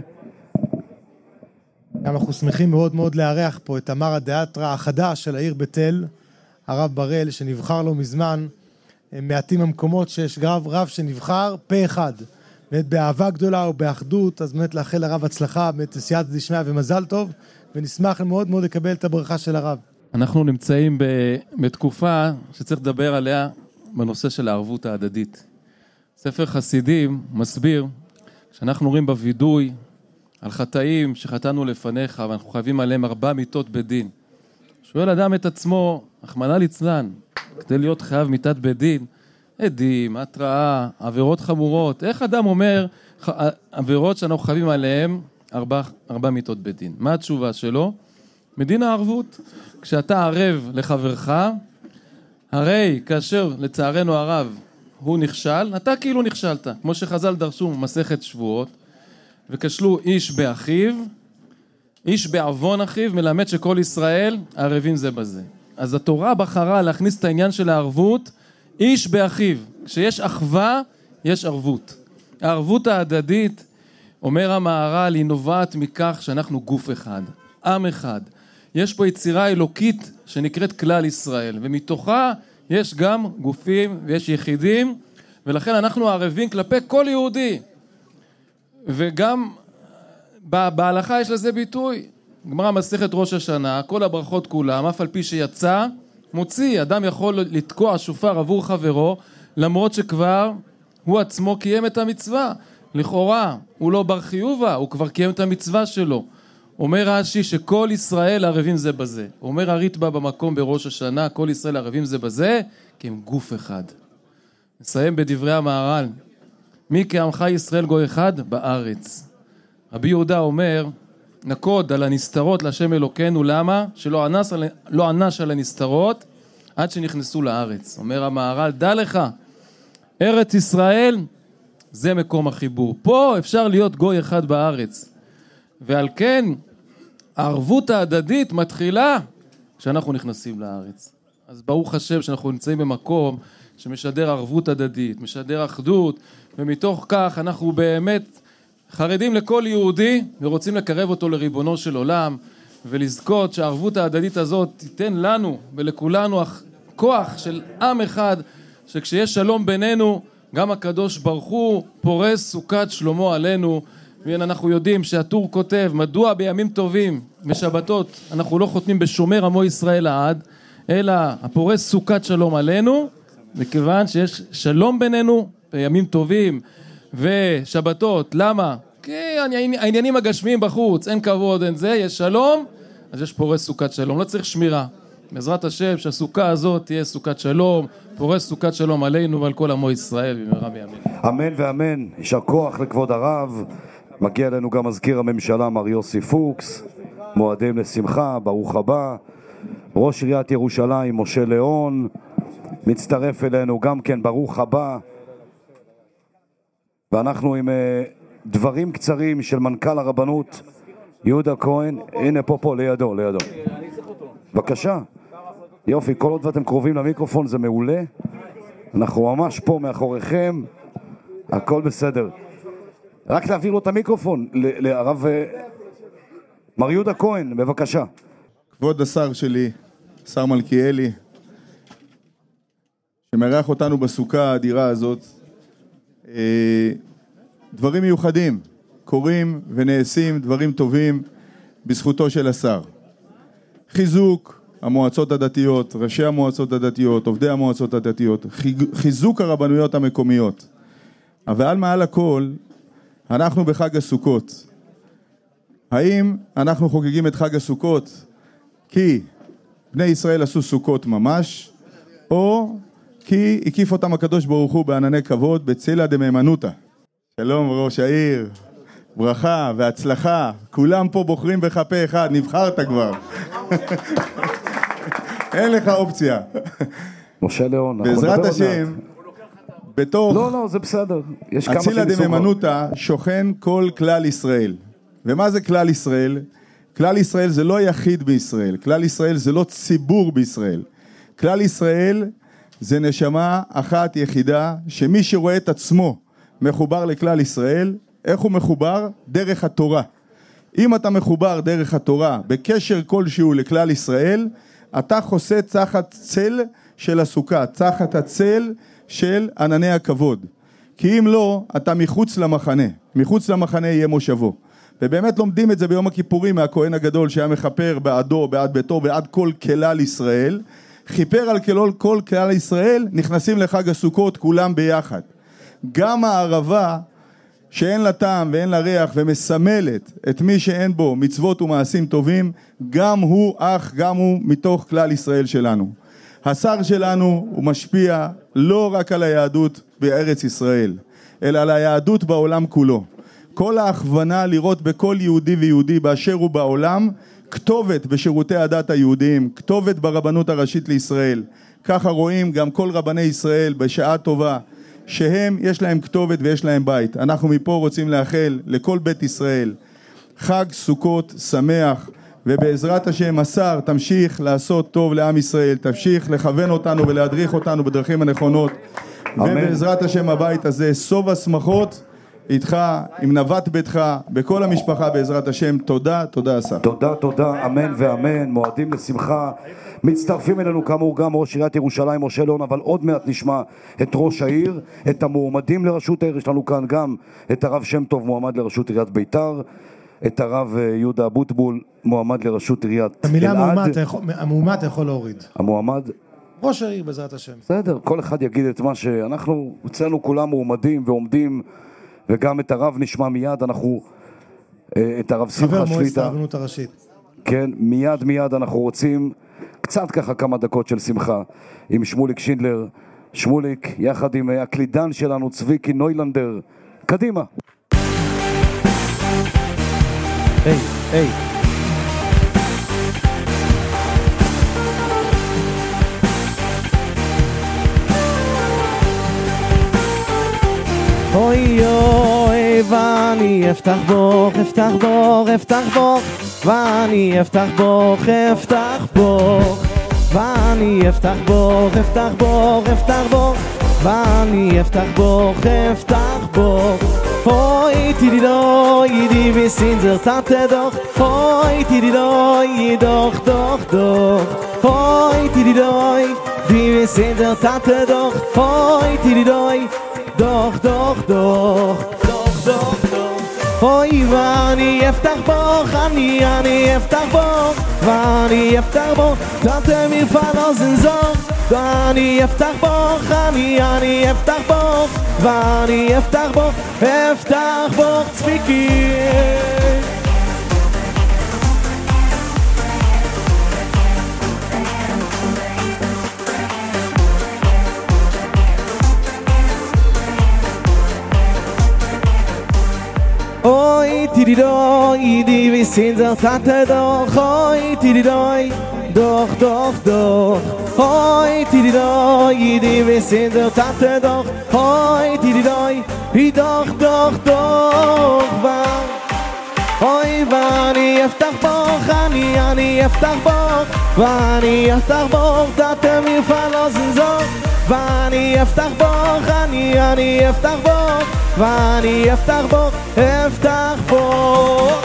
אנחנו שמחים מאוד מאוד לארח פה את אמר הדאטרה החדש של העיר בית אל, הרב בראל, שנבחר לו מזמן. מעטים המקומות שיש רב, רב שנבחר פה אחד, באמת באהבה גדולה ובאחדות. אז באמת לאחל לרב הצלחה, באמת סייעתא דשמיא ומזל טוב, ונשמח מאוד מאוד לקבל את הברכה של הרב. אנחנו נמצאים בתקופה שצריך לדבר עליה בנושא של הערבות ההדדית. ספר חסידים מסביר, כשאנחנו רואים בווידוי על חטאים שחטאנו לפניך, ואנחנו חייבים עליהם ארבע מיתות בדין. שואל אדם את עצמו, רחמנא ליצלן, כדי להיות חייב מיתת בדין, עדים, התראה, עבירות חמורות, איך אדם אומר עבירות שאנחנו חייבים עליהם ארבע, ארבע מיתות בדין? מה התשובה שלו? מדין הערבות. כשאתה ערב לחברך, הרי כאשר לצערנו הרב הוא נכשל, אתה כאילו נכשלת, כמו שחז"ל דרשו מסכת שבועות, וכשלו איש באחיו, איש בעוון אחיו, מלמד שכל ישראל ערבים זה בזה. אז התורה בחרה להכניס את העניין של הערבות, איש באחיו. כשיש אחווה, יש ערבות. הערבות ההדדית, אומר המהר"ל, היא נובעת מכך שאנחנו גוף אחד, עם אחד. יש פה יצירה אלוקית שנקראת כלל ישראל, ומתוכה יש גם גופים ויש יחידים, ולכן אנחנו ערבים כלפי כל יהודי. וגם בהלכה יש לזה ביטוי. גמרא מסכת ראש השנה, כל הברכות כולם, אף על פי שיצא, מוציא, אדם יכול לתקוע שופר עבור חברו, למרות שכבר הוא עצמו קיים את המצווה. לכאורה, הוא לא בר חיובה, הוא כבר קיים את המצווה שלו. אומר רש"י שכל ישראל ערבים זה בזה. אומר הריטב"א במקום בראש השנה, כל ישראל ערבים זה בזה, כי הם גוף אחד. נסיים בדברי המהר"ל. מי כעמך ישראל גוי אחד? בארץ. רבי יהודה אומר, נקוד על הנסתרות להשם אלוקינו, למה? שלא ענש, לא ענש על הנסתרות עד שנכנסו לארץ. אומר המהר"ל, דע לך, ארץ ישראל זה מקום החיבור. פה אפשר להיות גוי אחד בארץ. ועל כן, הערבות ההדדית מתחילה כשאנחנו נכנסים לארץ. אז ברוך השם שאנחנו נמצאים במקום שמשדר ערבות הדדית, משדר אחדות, ומתוך כך אנחנו באמת חרדים לכל יהודי ורוצים לקרב אותו לריבונו של עולם, ולזכות שהערבות ההדדית הזאת תיתן לנו ולכולנו כוח של עם אחד, שכשיש שלום בינינו, גם הקדוש ברוך הוא פורס סוכת שלמה עלינו. והנה אנחנו יודעים שהטור כותב, מדוע בימים טובים בשבתות אנחנו לא חותמים בשומר עמו ישראל לעד, אלא הפורס סוכת שלום עלינו, מכיוון שיש שלום בינינו בימים טובים ושבתות. למה? כי העניינים הגשמיים בחוץ, אין כבוד, אין זה, יש שלום, אז יש פורס סוכת שלום, לא צריך שמירה. בעזרת השם שהסוכה הזאת תהיה סוכת שלום, פורס סוכת שלום עלינו ועל כל עמו ישראל במהרה בימינו. אמן ואמן. יישר כוח לכבוד הרב. מגיע אלינו גם מזכיר הממשלה מר יוסי פוקס, מועדים לשמחה, ברוך הבא. ראש עיריית ירושלים משה ליאון מצטרף אלינו גם כן, ברוך הבא. ואנחנו עם דברים קצרים של מנכ"ל הרבנות יהודה כהן. הנה פה פה לידו, לידו. בבקשה. יופי, כל עוד ואתם קרובים למיקרופון זה מעולה. אנחנו ממש פה מאחוריכם, הכל בסדר. רק להעביר לו את המיקרופון לרב מר יהודה כהן, בבקשה. כבוד השר שלי, שר מלכיאלי, שמארח אותנו בסוכה האדירה הזאת, דברים מיוחדים קורים ונעשים, דברים טובים בזכותו של השר. חיזוק המועצות הדתיות, ראשי המועצות הדתיות, עובדי המועצות הדתיות, חיזוק הרבנויות המקומיות. אבל מעל הכל, אנחנו בחג הסוכות. האם אנחנו חוגגים את חג הסוכות כי בני ישראל עשו סוכות ממש, או כי הקיף אותם הקדוש ברוך הוא בענני כבוד בצילא דמהימנותא? שלום ראש העיר, ברכה והצלחה, כולם פה בוחרים בך פה אחד, נבחרת כבר. אין לך אופציה. משה ליאון, בעזרת השם, בתוך לא, לא, זה בסדר. יש כמה הצילא דמהימנותא שוכן כל כלל ישראל. ומה זה כלל ישראל? כלל ישראל זה לא יחיד בישראל, כלל ישראל זה לא ציבור בישראל. כלל ישראל זה נשמה אחת יחידה, שמי שרואה את עצמו מחובר לכלל ישראל, איך הוא מחובר? דרך התורה. אם אתה מחובר דרך התורה, בקשר כלשהו לכלל ישראל, אתה חוסה תחת צל של הסוכה, תחת הצל של ענני הכבוד. כי אם לא, אתה מחוץ למחנה, מחוץ למחנה יהיה מושבו. ובאמת לומדים את זה ביום הכיפורים מהכהן הגדול שהיה מחפר בעדו, בעד ביתו, בעד כל כלל ישראל. חיפר על כלל כל כלל ישראל, נכנסים לחג הסוכות כולם ביחד. גם הערבה שאין לה טעם ואין לה ריח ומסמלת את מי שאין בו מצוות ומעשים טובים, גם הוא אח, גם הוא מתוך כלל ישראל שלנו. השר שלנו הוא משפיע לא רק על היהדות בארץ ישראל, אלא על היהדות בעולם כולו. כל ההכוונה לראות בכל יהודי ויהודי באשר הוא בעולם, כתובת בשירותי הדת היהודיים, כתובת ברבנות הראשית לישראל. ככה רואים גם כל רבני ישראל בשעה טובה, שהם יש להם כתובת ויש להם בית. אנחנו מפה רוצים לאחל לכל בית ישראל חג סוכות שמח, ובעזרת השם השר תמשיך לעשות טוב לעם ישראל, תמשיך לכוון אותנו ולהדריך אותנו בדרכים הנכונות. אמן. ובעזרת השם הבית הזה סוף השמחות איתך, עם נווט ביתך, בכל המשפחה בעזרת השם. תודה, תודה השר. תודה, תודה, אמן ואמן. מועדים לשמחה. מצטרפים אלינו כאמור גם ראש עיריית ירושלים משה ליאון, אבל עוד מעט נשמע את ראש העיר, את המועמדים לראשות העיר. יש לנו כאן גם את הרב שם טוב, מועמד לראשות עיריית ביתר. את הרב יהודה אבוטבול, מועמד לראשות עיריית אלעד. המילה המועמד אתה יכול להוריד. המועמד? ראש העיר בעזרת השם. בסדר, כל אחד יגיד את מה שאנחנו, אצלנו כולם מועמדים ועומדים, וגם את הרב נשמע מיד, אנחנו, את הרב שמחה שליטה. חבר מועצת הרבנות הראשית. כן, מיד מיד אנחנו רוצים קצת ככה כמה דקות של שמחה עם שמוליק שינדלר. שמוליק יחד עם הקלידן שלנו צביקי נוילנדר. קדימה. היי, היי. אוי אוי ואני אפתח בוך, אפתח בוך, אפתח בוך ואני אפתח בוך, אפתח בוך ואני אפתח בוך, אפתח בוך, אפתח בוך ואני אפתח בוך, אפתח בוך אוי תידידוי ידי וסינזר תתדוך אוי תידידוי דוך דוך דוך אוי תידידוי ידי וסינזר תתדוך אוי תידידוי דוך דוך דוך דוך דוך דוך אוי ואני אפתח בוך אני אני אפתח בוך ואני אפתח בוך תתם יפן אוזן זוך ואני אפתח בוך אני אני אפתח בוך ואני אפתח בוך אפתח בוך צביקי אוי תידידוי ידי וסינזר תתדוך אוי תידידוי דוך דוך דוך אוי תידידוי ידי וסינזר תתדוך אוי תידידוי דוך דוך דוך אוי ואני אפתח בוך אני אני אפתח בוך ואני אפתח בוך תתם יפן אוזן זוך ואני אפתח בוך אני אני אפתח בוך ואני אפתח בוך אפתח בוך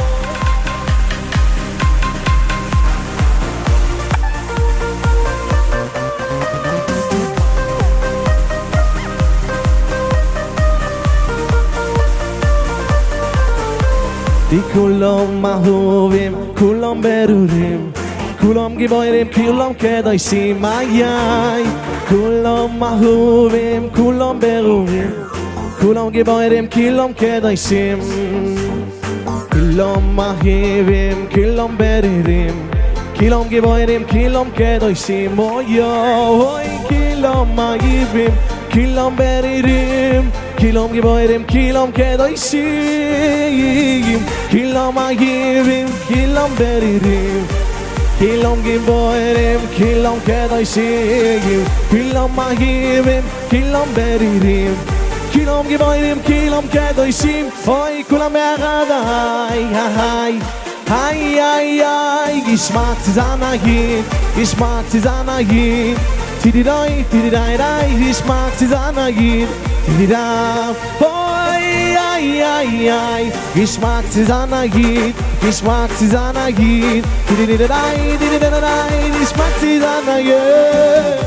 כולם אהובים, כולם ברורים כולם גיבורים, כולם קדושים איי איי כולם אהובים, כולם ברורים כולם גיבורים, כולם קדושים כולם אהובים, כולם ברורים כולם גיבורים, כולם קדושים אוי אוי כולם אהובים, כולם ברורים כולם גיבורים, כולם קדושים כולם אהובים, כולם ברורים כולם גיבורים, כולם קדושים כולם אהובים, כולם ברורים כולם גיבורים, כולם קדושים אוי כולם ביחד היי היי היי היי היי גשמק ציזנאית גשמק ציזנאית תידידאי תידידאי די גשמק ציזנאית תידידאי אוי איי איי איי גשמק ציזנאית גשמק ציזנאית תידידאי תידידאי גשמק ציזנאית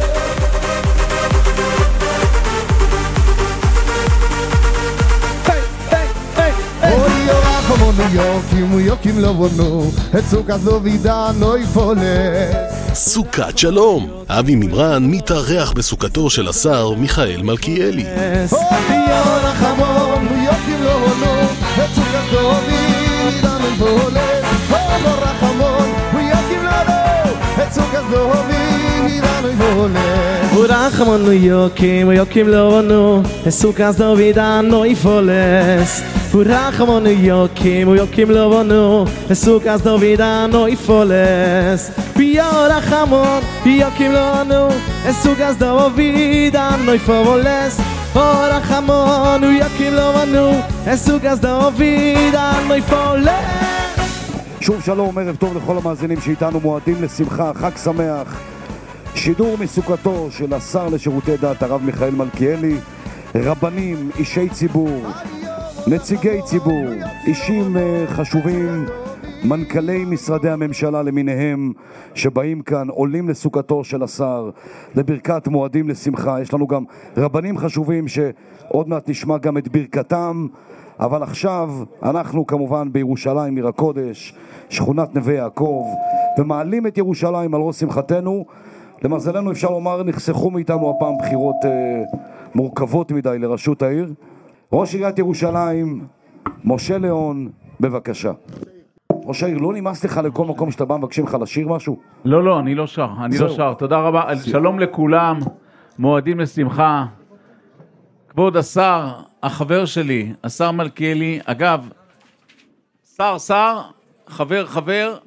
יוקים יוקים לא בונו את סוכת דובידה לא יפולס סוכת שלום. אבי מימרן מתארח בסוכתו של השר מיכאל מלכיאלי. יום רחמון יוקים לא בונו את סוכת דובידה לא יפולס יום רחמון יוקים לא בונו את סוכת דובידה לא יפולס ורחמנו יוקים יוקים לא בונו את סוכת דובידה לא יפולס ורחמנו יוקים יוקים לא בונו את סוכת דובידה לא יפולס ביום רחמון יוקים לא בונו את סוכת דובידה לא יפולס ורחמון יוקים לא בונו את סוכת דובידה לא יפולס שוב שלום, ערב טוב לכל המאזינים שאיתנו, מועדים לשמחה, חג שמח. שידור מסוכתו של השר לשירותי דת הרב מיכאל מלכיאלי. רבנים, אישי ציבור, נציגי ציבור, אישים חשובים, מנכ"לי משרדי הממשלה למיניהם שבאים כאן, עולים לסוכתו של השר לברכת מועדים לשמחה. יש לנו גם רבנים חשובים שעוד מעט נשמע גם את ברכתם. אבל עכשיו אנחנו כמובן בירושלים עיר הקודש, שכונת נווה יעקב, ומעלים את ירושלים על ראש שמחתנו. למזלנו אפשר לומר נחסכו מאיתנו הפעם בחירות אה, מורכבות מדי לראשות העיר. ראש עיריית ירושלים משה ליאון, בבקשה. ראש העיר, לא נמאס לך לכל מקום שאתה בא מבקשים לך לשיר משהו? לא, לא, אני לא שר, אני לא שר. תודה רבה, שלום לכולם, מועדים לשמחה. כבוד השר, החבר שלי, השר מלכיאלי, אגב, שר, שר, חבר, חבר,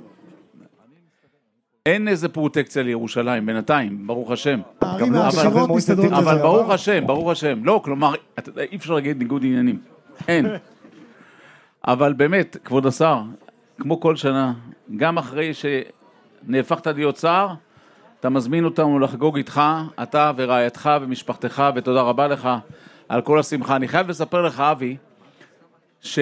אין איזה פרוטקציה לירושלים בינתיים, ברוך השם. אבל ברוך השם, ברוך השם. לא, כלומר, אי אפשר להגיד ניגוד עניינים. אין. אבל באמת, כבוד השר, כמו כל שנה, גם אחרי שנהפכת להיות שר, אתה מזמין אותנו לחגוג איתך, אתה ורעייתך ומשפחתך, ותודה רבה לך על כל השמחה. אני חייב לספר לך, אבי, ש...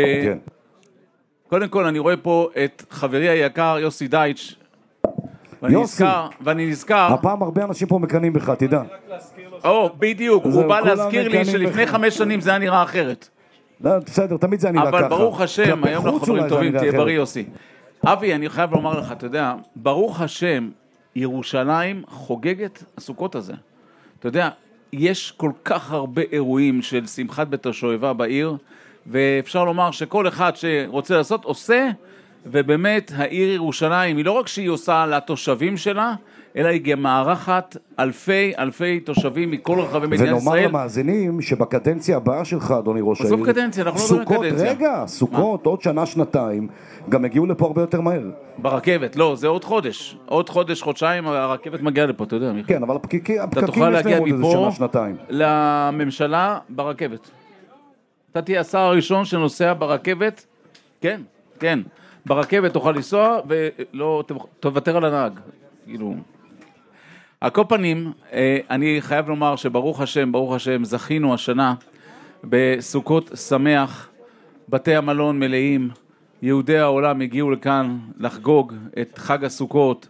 קודם כל אני רואה פה את חברי היקר יוסי דייטש, ואני יוסי, נזכר, ואני נזכר... הפעם הרבה אנשים פה מקנים בך, תדע. או, בדיוק, הוא בא להזכיר לי שלפני חמש שנים זה היה נראה אחרת. לא, בסדר, תמיד זה היה נראה ככה. אבל ברוך השם, היום אנחנו חברים טובים, תהיה בריא יוסי. אבי, אני חייב לומר לך, אתה יודע, ברוך השם, ירושלים חוגגת הסוכות הזה. אתה יודע, יש כל כך הרבה אירועים של שמחת בית השואבה בעיר, ואפשר לומר שכל אחד שרוצה לעשות עושה, ובאמת העיר ירושלים היא לא רק שהיא עושה לתושבים שלה, אלא היא גם מארחת אלפי אלפי תושבים מכל רחבי מדינת ישראל. ונאמר למאזינים שבקדנציה הבאה שלך, אדוני ראש העיר, עזוב קדנציה, אנחנו לא מדברים קדנציה. רגע, סוכות, עוד שנה, שנתיים, גם הגיעו לפה הרבה יותר מהר. ברכבת, לא, זה עוד חודש. עוד חודש, חודשיים, הרכבת מגיעה לפה, אתה יודע. כן, אבל הפקקים אתה תוכל להגיע מפה שנה, לממשלה ברכבת. אתה תהיה השר הראשון שנוסע ברכבת, כן, כן. ברכבת תוכל לנסוע ולא תוותר על הנהג. כאילו... על כל פנים, אני חייב לומר שברוך השם, ברוך השם, זכינו השנה בסוכות שמח, בתי המלון מלאים, יהודי העולם הגיעו לכאן לחגוג את חג הסוכות,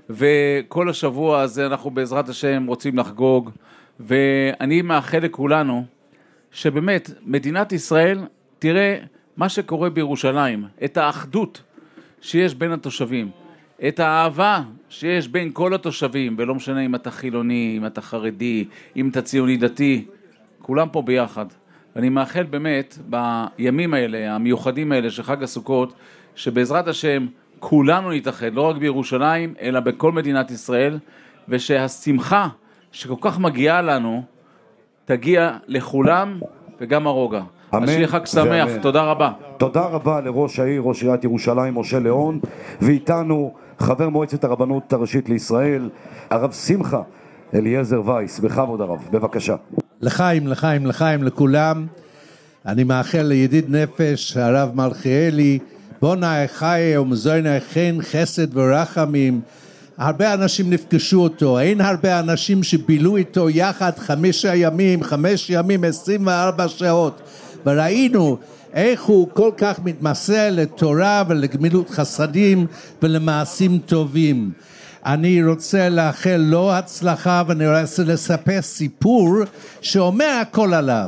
וכל השבוע הזה אנחנו בעזרת השם רוצים לחגוג, ואני מאחל לכולנו שבאמת מדינת ישראל תראה מה שקורה בירושלים, את האחדות שיש בין התושבים, את האהבה שיש בין כל התושבים, ולא משנה אם אתה חילוני, אם אתה חרדי, אם אתה ציוני דתי, כולם פה ביחד. ואני מאחל באמת בימים האלה, המיוחדים האלה של חג הסוכות, שבעזרת השם כולנו נתאחד, לא רק בירושלים, אלא בכל מדינת ישראל, ושהשמחה שכל כך מגיעה לנו, תגיע לכולם וגם הרוגע. אז שיהיה חג שמח, תודה רבה. תודה רבה לראש העיר, ראש עיריית ירושלים, משה ליאון, ואיתנו חבר מועצת הרבנות הראשית לישראל, הרב שמחה אליעזר וייס. בכבוד הרב, בבקשה. לחיים, לחיים, לחיים לכולם. אני מאחל לידיד נפש, הרב מלכיאלי, בונה חי ומזונה חן חסד ורחמים. הרבה אנשים נפגשו אותו, אין הרבה אנשים שבילו איתו יחד חמישה ימים, חמש ימים, עשרים וארבע שעות. וראינו איך הוא כל כך מתמסר לתורה ולגמילות חסדים ולמעשים טובים. אני רוצה לאחל לו הצלחה, ואני רוצה לספר סיפור שאומר הכל עליו.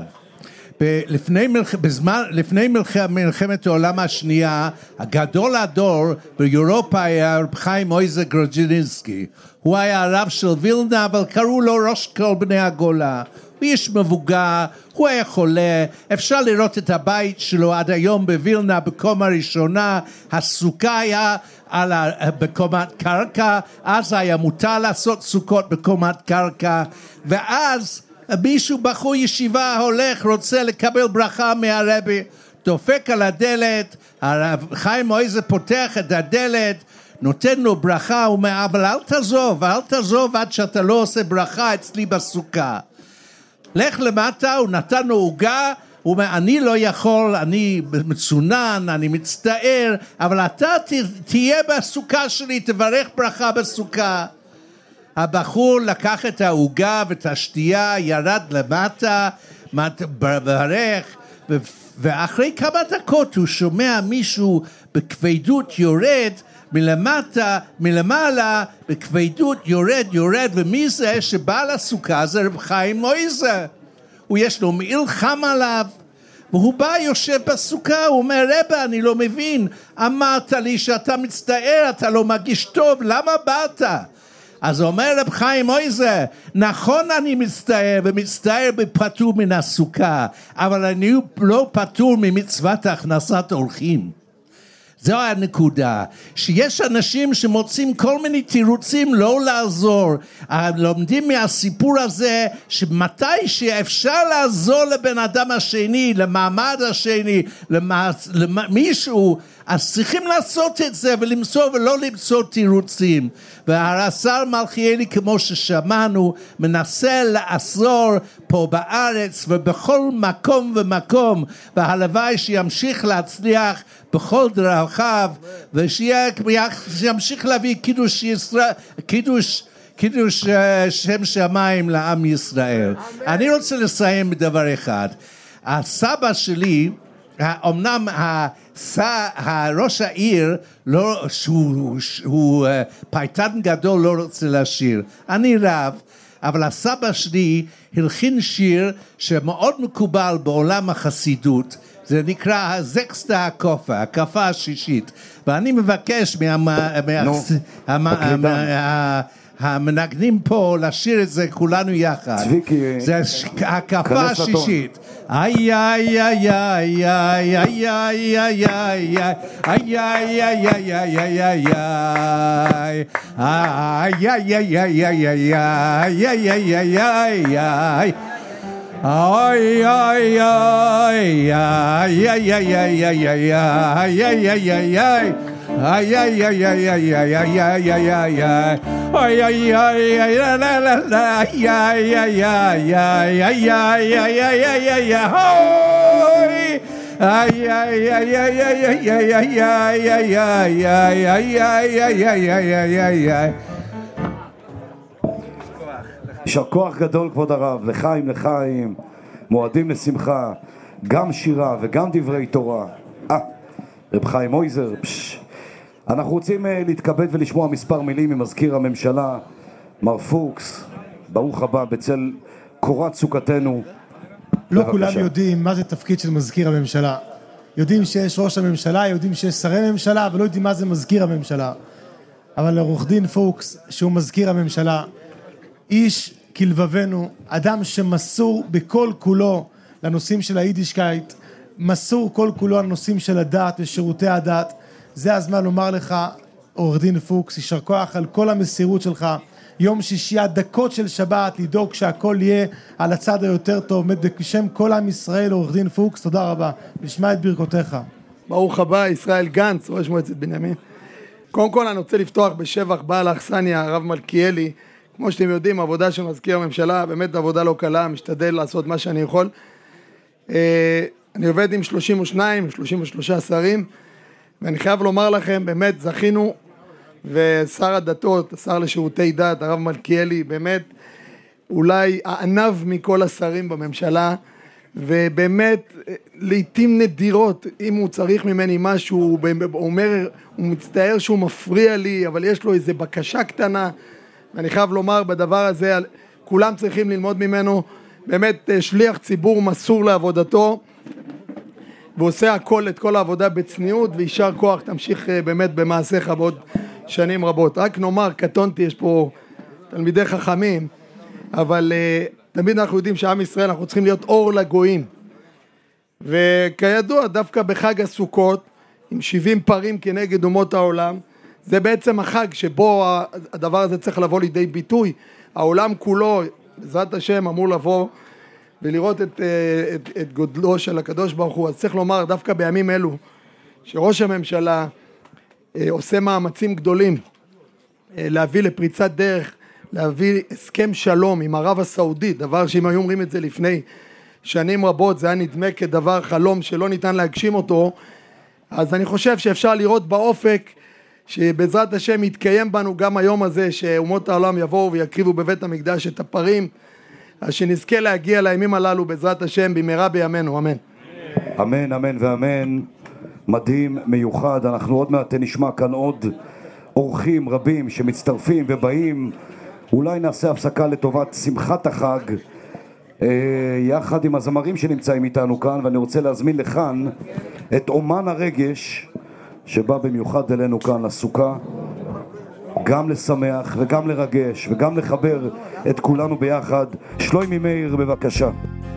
לפני, מלח... בזמן... לפני מלח... מלחמת העולם השנייה, הגדול הדור באירופה היה רב חיים מויזר גרודז'ינסקי. הוא היה הרב של וילנה, אבל קראו לו ראש כל בני הגולה. הוא איש מבוגר, הוא היה חולה, אפשר לראות את הבית שלו עד היום בווילנה בקומה ראשונה, הסוכה היה על ה... בקומת קרקע, אז היה מותר לעשות סוכות בקומת קרקע, ואז מישהו בחור ישיבה הולך, רוצה לקבל ברכה מהרבי, דופק על הדלת, הרב חיים מויזר פותח את הדלת, נותן לו ברכה, הוא אומר, אבל אל תעזוב, אל תעזוב עד שאתה לא עושה ברכה אצלי בסוכה. לך למטה, הוא נתן לו עוגה, הוא אומר, אני לא יכול, אני מצונן, אני מצטער, אבל אתה תהיה בסוכה שלי, תברך ברכה בסוכה. הבחור לקח את העוגה ואת השתייה, ירד למטה, ברך, ואחרי כמה דקות הוא שומע מישהו בכבדות יורד, מלמטה, מלמעלה, בכבדות יורד, יורד, ומי זה שבא לסוכה זה רב חיים מויזר. הוא יש לו מעיל חם עליו, והוא בא יושב בסוכה, הוא אומר רבא אני לא מבין, אמרת לי שאתה מצטער, אתה לא מרגיש טוב, למה באת? אז אומר רב חיים מויזר, נכון אני מצטער ומצטער בפטור מן הסוכה, אבל אני לא פטור ממצוות הכנסת אורחים. זו הנקודה, שיש אנשים שמוצאים כל מיני תירוצים לא לעזור, לומדים מהסיפור הזה שמתי שאפשר לעזור לבן אדם השני, למעמד השני, למישהו, אז צריכים לעשות את זה ולמצוא ולא למצוא תירוצים. והשר מלכיאלי כמו ששמענו מנסה לעזור פה בארץ ובכל מקום ומקום, והלוואי שימשיך להצליח בכל דרכיו ושימשיך להביא קידוש ישראל, קידוש קידוש שם שמיים לעם ישראל. אני רוצה לסיים בדבר אחד. הסבא שלי, אמנם ראש העיר לא, שהוא, שהוא פייטן גדול לא רוצה לשיר, אני רב, אבל הסבא שלי הלחין שיר שמאוד מקובל בעולם החסידות, זה נקרא זקסטה הקופה, הקפה השישית, ואני מבקש מהמנגנים פה לשיר את זה כולנו יחד. זה הקפה השישית. איי איי איי איי איי איי איי איי איי איי איי איי איי איי יישר כוח גדול כבוד הרב, לחיים לחיים, מועדים לשמחה, גם שירה וגם דברי תורה. אה, רב חיים מויזר, פש. אנחנו רוצים uh, להתכבד ולשמוע מספר מילים ממזכיר הממשלה, מר פוקס, ברוך הבא בצל קורת סוכתנו. לא כולם יודעים מה זה תפקיד של מזכיר הממשלה. יודעים שיש ראש הממשלה, יודעים שיש שרי ממשלה, אבל לא יודעים מה זה מזכיר הממשלה. אבל עורך דין פוקס, שהוא מזכיר הממשלה, איש כלבבנו, אדם שמסור בכל כולו לנושאים של היידישקייט, מסור כל כולו לנושאים של הדת ושירותי הדת. זה הזמן לומר לך, עורך דין פוקס, יישר כוח על כל המסירות שלך. יום שישי, דקות של שבת, לדאוג שהכל יהיה על הצד היותר טוב. בשם כל עם ישראל, עורך דין פוקס, תודה רבה. נשמע את ברכותיך. ברוך הבא, ישראל גנץ, ראש מועצת בנימין. קודם כל אני רוצה לפתוח בשבח בעל האכסניה, הרב מלכיאלי. כמו שאתם יודעים, עבודה של מזכיר הממשלה, באמת עבודה לא קלה, משתדל לעשות מה שאני יכול. אני עובד עם שלושים ושניים, שלושים ושלושה שרים, ואני חייב לומר לכם, באמת זכינו, ושר הדתות, השר לשירותי דת, הרב מלכיאלי, באמת אולי הענב מכל השרים בממשלה, ובאמת לעתים נדירות, אם הוא צריך ממני משהו, הוא אומר, הוא מצטער שהוא מפריע לי, אבל יש לו איזו בקשה קטנה, ואני חייב לומר בדבר הזה, כולם צריכים ללמוד ממנו, באמת שליח ציבור מסור לעבודתו, ועושה הכל, את כל העבודה בצניעות, וישר כוח תמשיך באמת במעשיך בעוד שנים רבות. רק נאמר, קטונתי, יש פה תלמידי חכמים, אבל uh, תמיד אנחנו יודעים שעם ישראל אנחנו צריכים להיות אור לגויים. וכידוע, דווקא בחג הסוכות, עם שבעים פרים כנגד אומות העולם, זה בעצם החג שבו הדבר הזה צריך לבוא לידי ביטוי. העולם כולו, בעזרת השם, אמור לבוא ולראות את, את, את גודלו של הקדוש ברוך הוא. אז צריך לומר, דווקא בימים אלו, שראש הממשלה עושה מאמצים גדולים להביא לפריצת דרך, להביא הסכם שלום עם ערב הסעודית, דבר שאם היו אומרים את זה לפני שנים רבות, זה היה נדמה כדבר חלום שלא ניתן להגשים אותו. אז אני חושב שאפשר לראות באופק שבעזרת השם יתקיים בנו גם היום הזה, שאומות העולם יבואו ויקריבו בבית המקדש את הפרים, אז שנזכה להגיע לימים הללו בעזרת השם במהרה בימינו, אמן. אמן, אמן ואמן. מדהים, מיוחד. אנחנו עוד מעט נשמע כאן עוד אורחים רבים שמצטרפים ובאים. אולי נעשה הפסקה לטובת שמחת החג, יחד עם הזמרים שנמצאים איתנו כאן, ואני רוצה להזמין לכאן את אומן הרגש שבא במיוחד אלינו כאן לסוכה, גם לשמח וגם לרגש וגם לחבר את כולנו ביחד. שלוימי מאיר, בבקשה.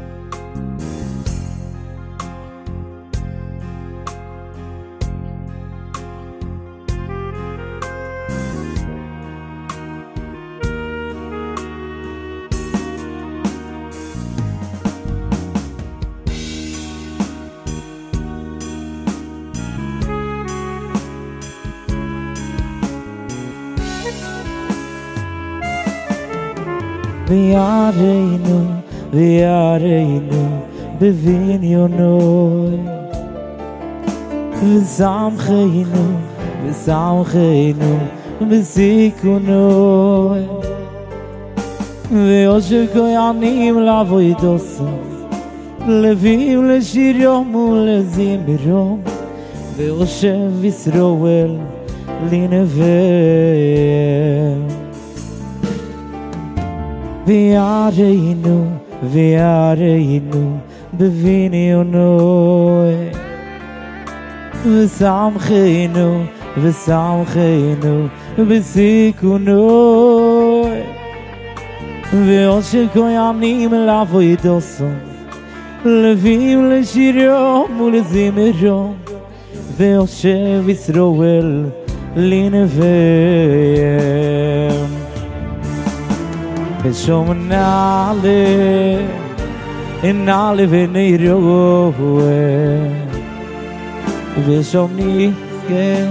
ויערנו, ויערנו בבניונוי, ושמחנו, ושמחנו בסיכונוי, ויושר כהנים לעבודתו, לווים לשירם ולזמרם, ויושב ישראל לנבם. ויערנו, ויערנו בבניונוי, ושמחנו, ושמחנו בסיכונוי, ויושר כהנים לעבודתו, לווים לשירם ולזמרם, ויושב ישראל לנבם. ושום נעלה, נעלה ונרואה, ושום נזכה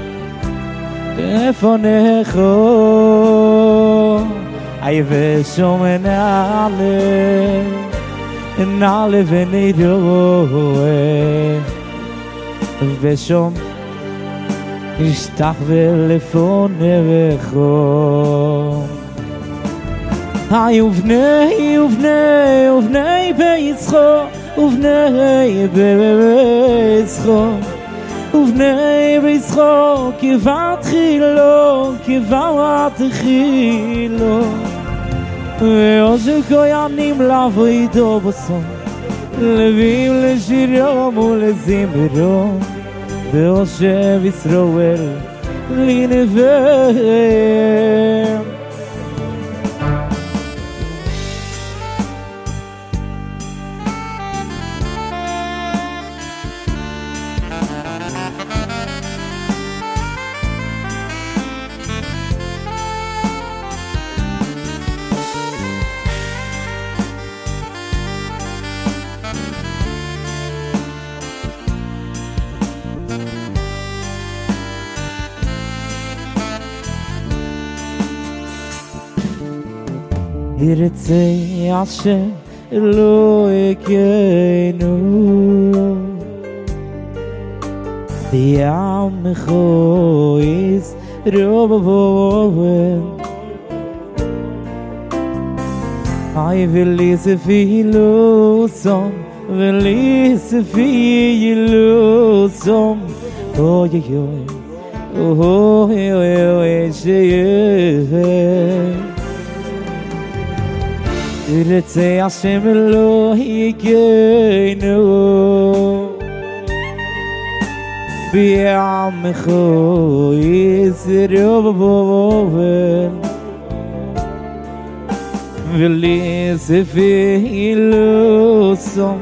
לפניך. אי ושום נעלה, נעלה ונרואה, ושום נשתחווה לפניך. היי ובני, ובני, ובני ביצחו, ובני ביצחו, ובני ביצחו, כבת חילו, כבת חילו, ויושר כהנים לעבודתו בסון, לווים לשירם ולזמרם, ויושב ישראל לנבם. ירצה השם אלוהינו ויעמך ישרובב היי ולספילוסום ולספילוסום אוי אוי אוי אוי אוי שיהיה ירצה השם אלוהינו ביעמך ישרובב ולספילוסום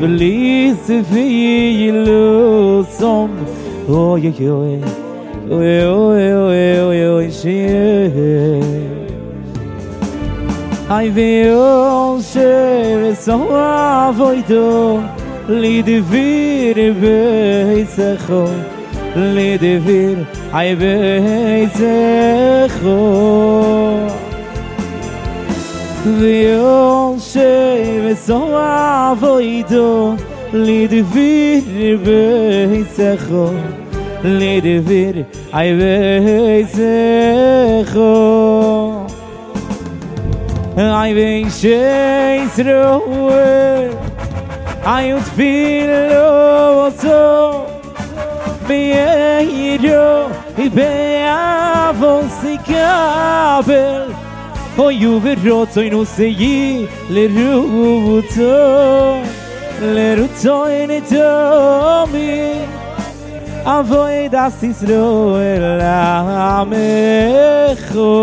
ולספילוסום אוי אוי אוי אוי אוי אוי שיהיה Ay veo se so avoido li devir beisecho li devir ay beisecho veo se so avoido li devir beisecho li devir ay beisecho I bin sheis roe I ut filo so beiro I beavo si kabel Oy uverotsoy nu sei le ruto le ruto in etomi avoy das Israel amecho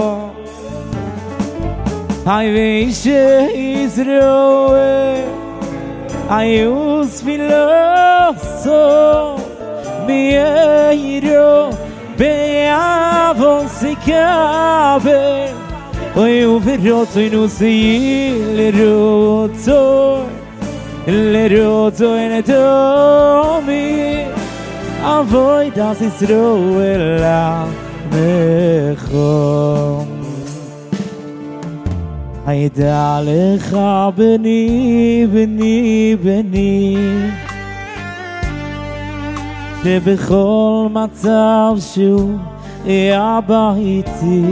ay veish Israel ay us filoso miero beavon sikabe oy uverotsoy nu sei le ruto le ruto in etomi avoy das Israel amecho hayda lecha beni beni beni שבכל מצב שהוא יבא איתי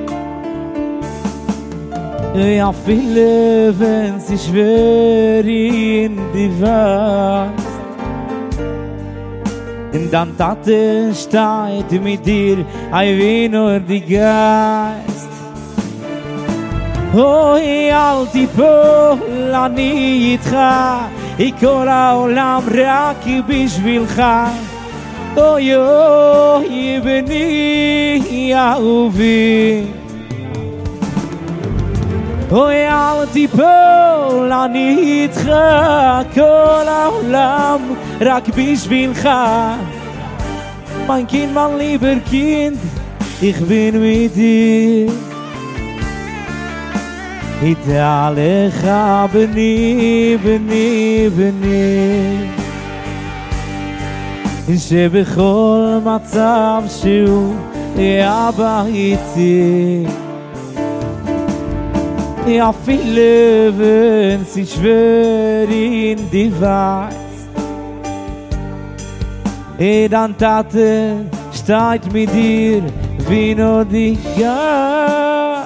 אפילו wenn sie schwer in die Wast in dann Tate steht mit dir ein wie nur die Geist אוי אל תיפול אני איתך כל העולם רק בשבילך אוי אוי בני אהובי אוי אל תיפול אני איתך כל העולם רק בשבילך mein Kind, mein lieber Kind ich bin mit dir איתה לך בני בני בני שבכל מצב שהוא יבא איתי אפילו wenn sie schwer in die Wast dann Tate steht mit dir wie nur die Geist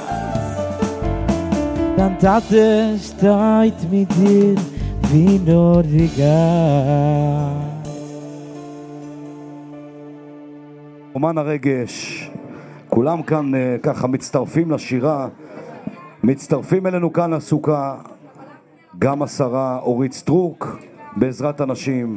dann Tate steht mit dir wie nur die Geist אומן הרגש, כולם כאן ככה מצטרפים לשירה, מצטרפים אלינו כאן לסוכה, גם השרה אורית סטרוק, בעזרת אנשים,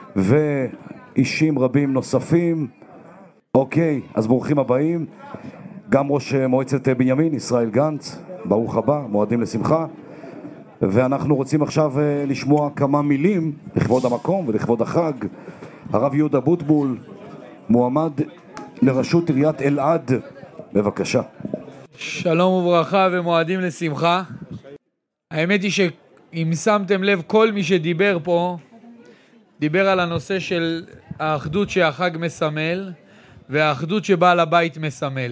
ואישים רבים נוספים. אוקיי, אז ברוכים הבאים. גם ראש מועצת בנימין, ישראל גנץ, ברוך הבא, מועדים לשמחה. ואנחנו רוצים עכשיו לשמוע כמה מילים לכבוד המקום ולכבוד החג. הרב יהודה בוטבול, מועמד לראשות עיריית אלעד, בבקשה. שלום וברכה ומועדים לשמחה. האמת היא שאם שמתם לב, כל מי שדיבר פה דיבר על הנושא של האחדות שהחג מסמל והאחדות שבעל הבית מסמל.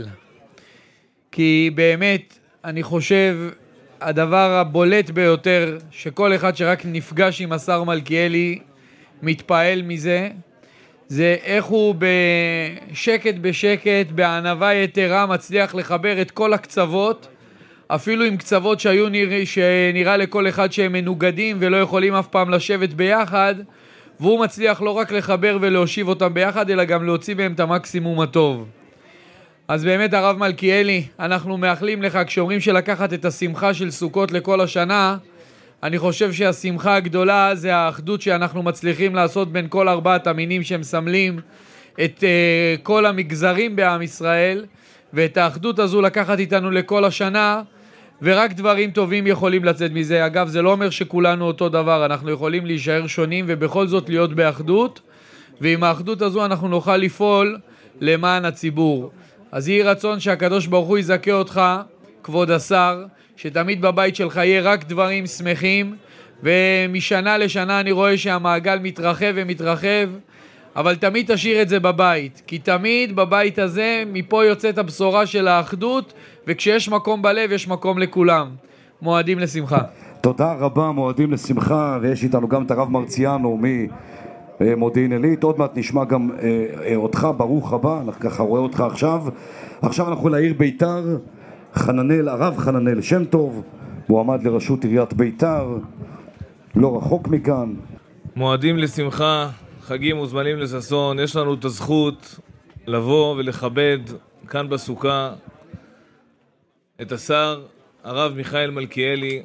כי באמת אני חושב הדבר הבולט ביותר שכל אחד שרק נפגש עם השר מלכיאלי מתפעל מזה, זה איך הוא בשקט בשקט, בענווה יתרה, מצליח לחבר את כל הקצוות, אפילו עם קצוות שהיו נראה, שנראה לכל אחד שהם מנוגדים ולא יכולים אף פעם לשבת ביחד, והוא מצליח לא רק לחבר ולהושיב אותם ביחד, אלא גם להוציא מהם את המקסימום הטוב. אז באמת הרב מלכיאלי, אנחנו מאחלים לך, כשאומרים שלקחת את השמחה של סוכות לכל השנה, אני חושב שהשמחה הגדולה זה האחדות שאנחנו מצליחים לעשות בין כל ארבעת המינים שמסמלים את uh, כל המגזרים בעם ישראל, ואת האחדות הזו לקחת איתנו לכל השנה, ורק דברים טובים יכולים לצאת מזה. אגב, זה לא אומר שכולנו אותו דבר, אנחנו יכולים להישאר שונים ובכל זאת להיות באחדות, ועם האחדות הזו אנחנו נוכל לפעול למען הציבור. אז יהי רצון שהקדוש ברוך הוא יזכה אותך, כבוד השר, שתמיד בבית שלך יהיה רק דברים שמחים, ומשנה לשנה אני רואה שהמעגל מתרחב ומתרחב, אבל תמיד תשאיר את זה בבית, כי תמיד בבית הזה מפה יוצאת הבשורה של האחדות, וכשיש מקום בלב יש מקום לכולם. מועדים לשמחה. תודה רבה, מועדים לשמחה, ויש איתנו גם את הרב מרציאנו ממודיעין עילית. עוד מעט נשמע גם אה, אותך, ברוך הבא, אנחנו ככה רואה אותך עכשיו. עכשיו אנחנו לעיר ביתר, חננאל, הרב חננאל שם טוב, מועמד לראשות עיריית ביתר, לא רחוק מכאן. מועדים לשמחה, חגים וזמנים לששון. יש לנו את הזכות לבוא ולכבד כאן בסוכה את השר הרב מיכאל מלכיאלי.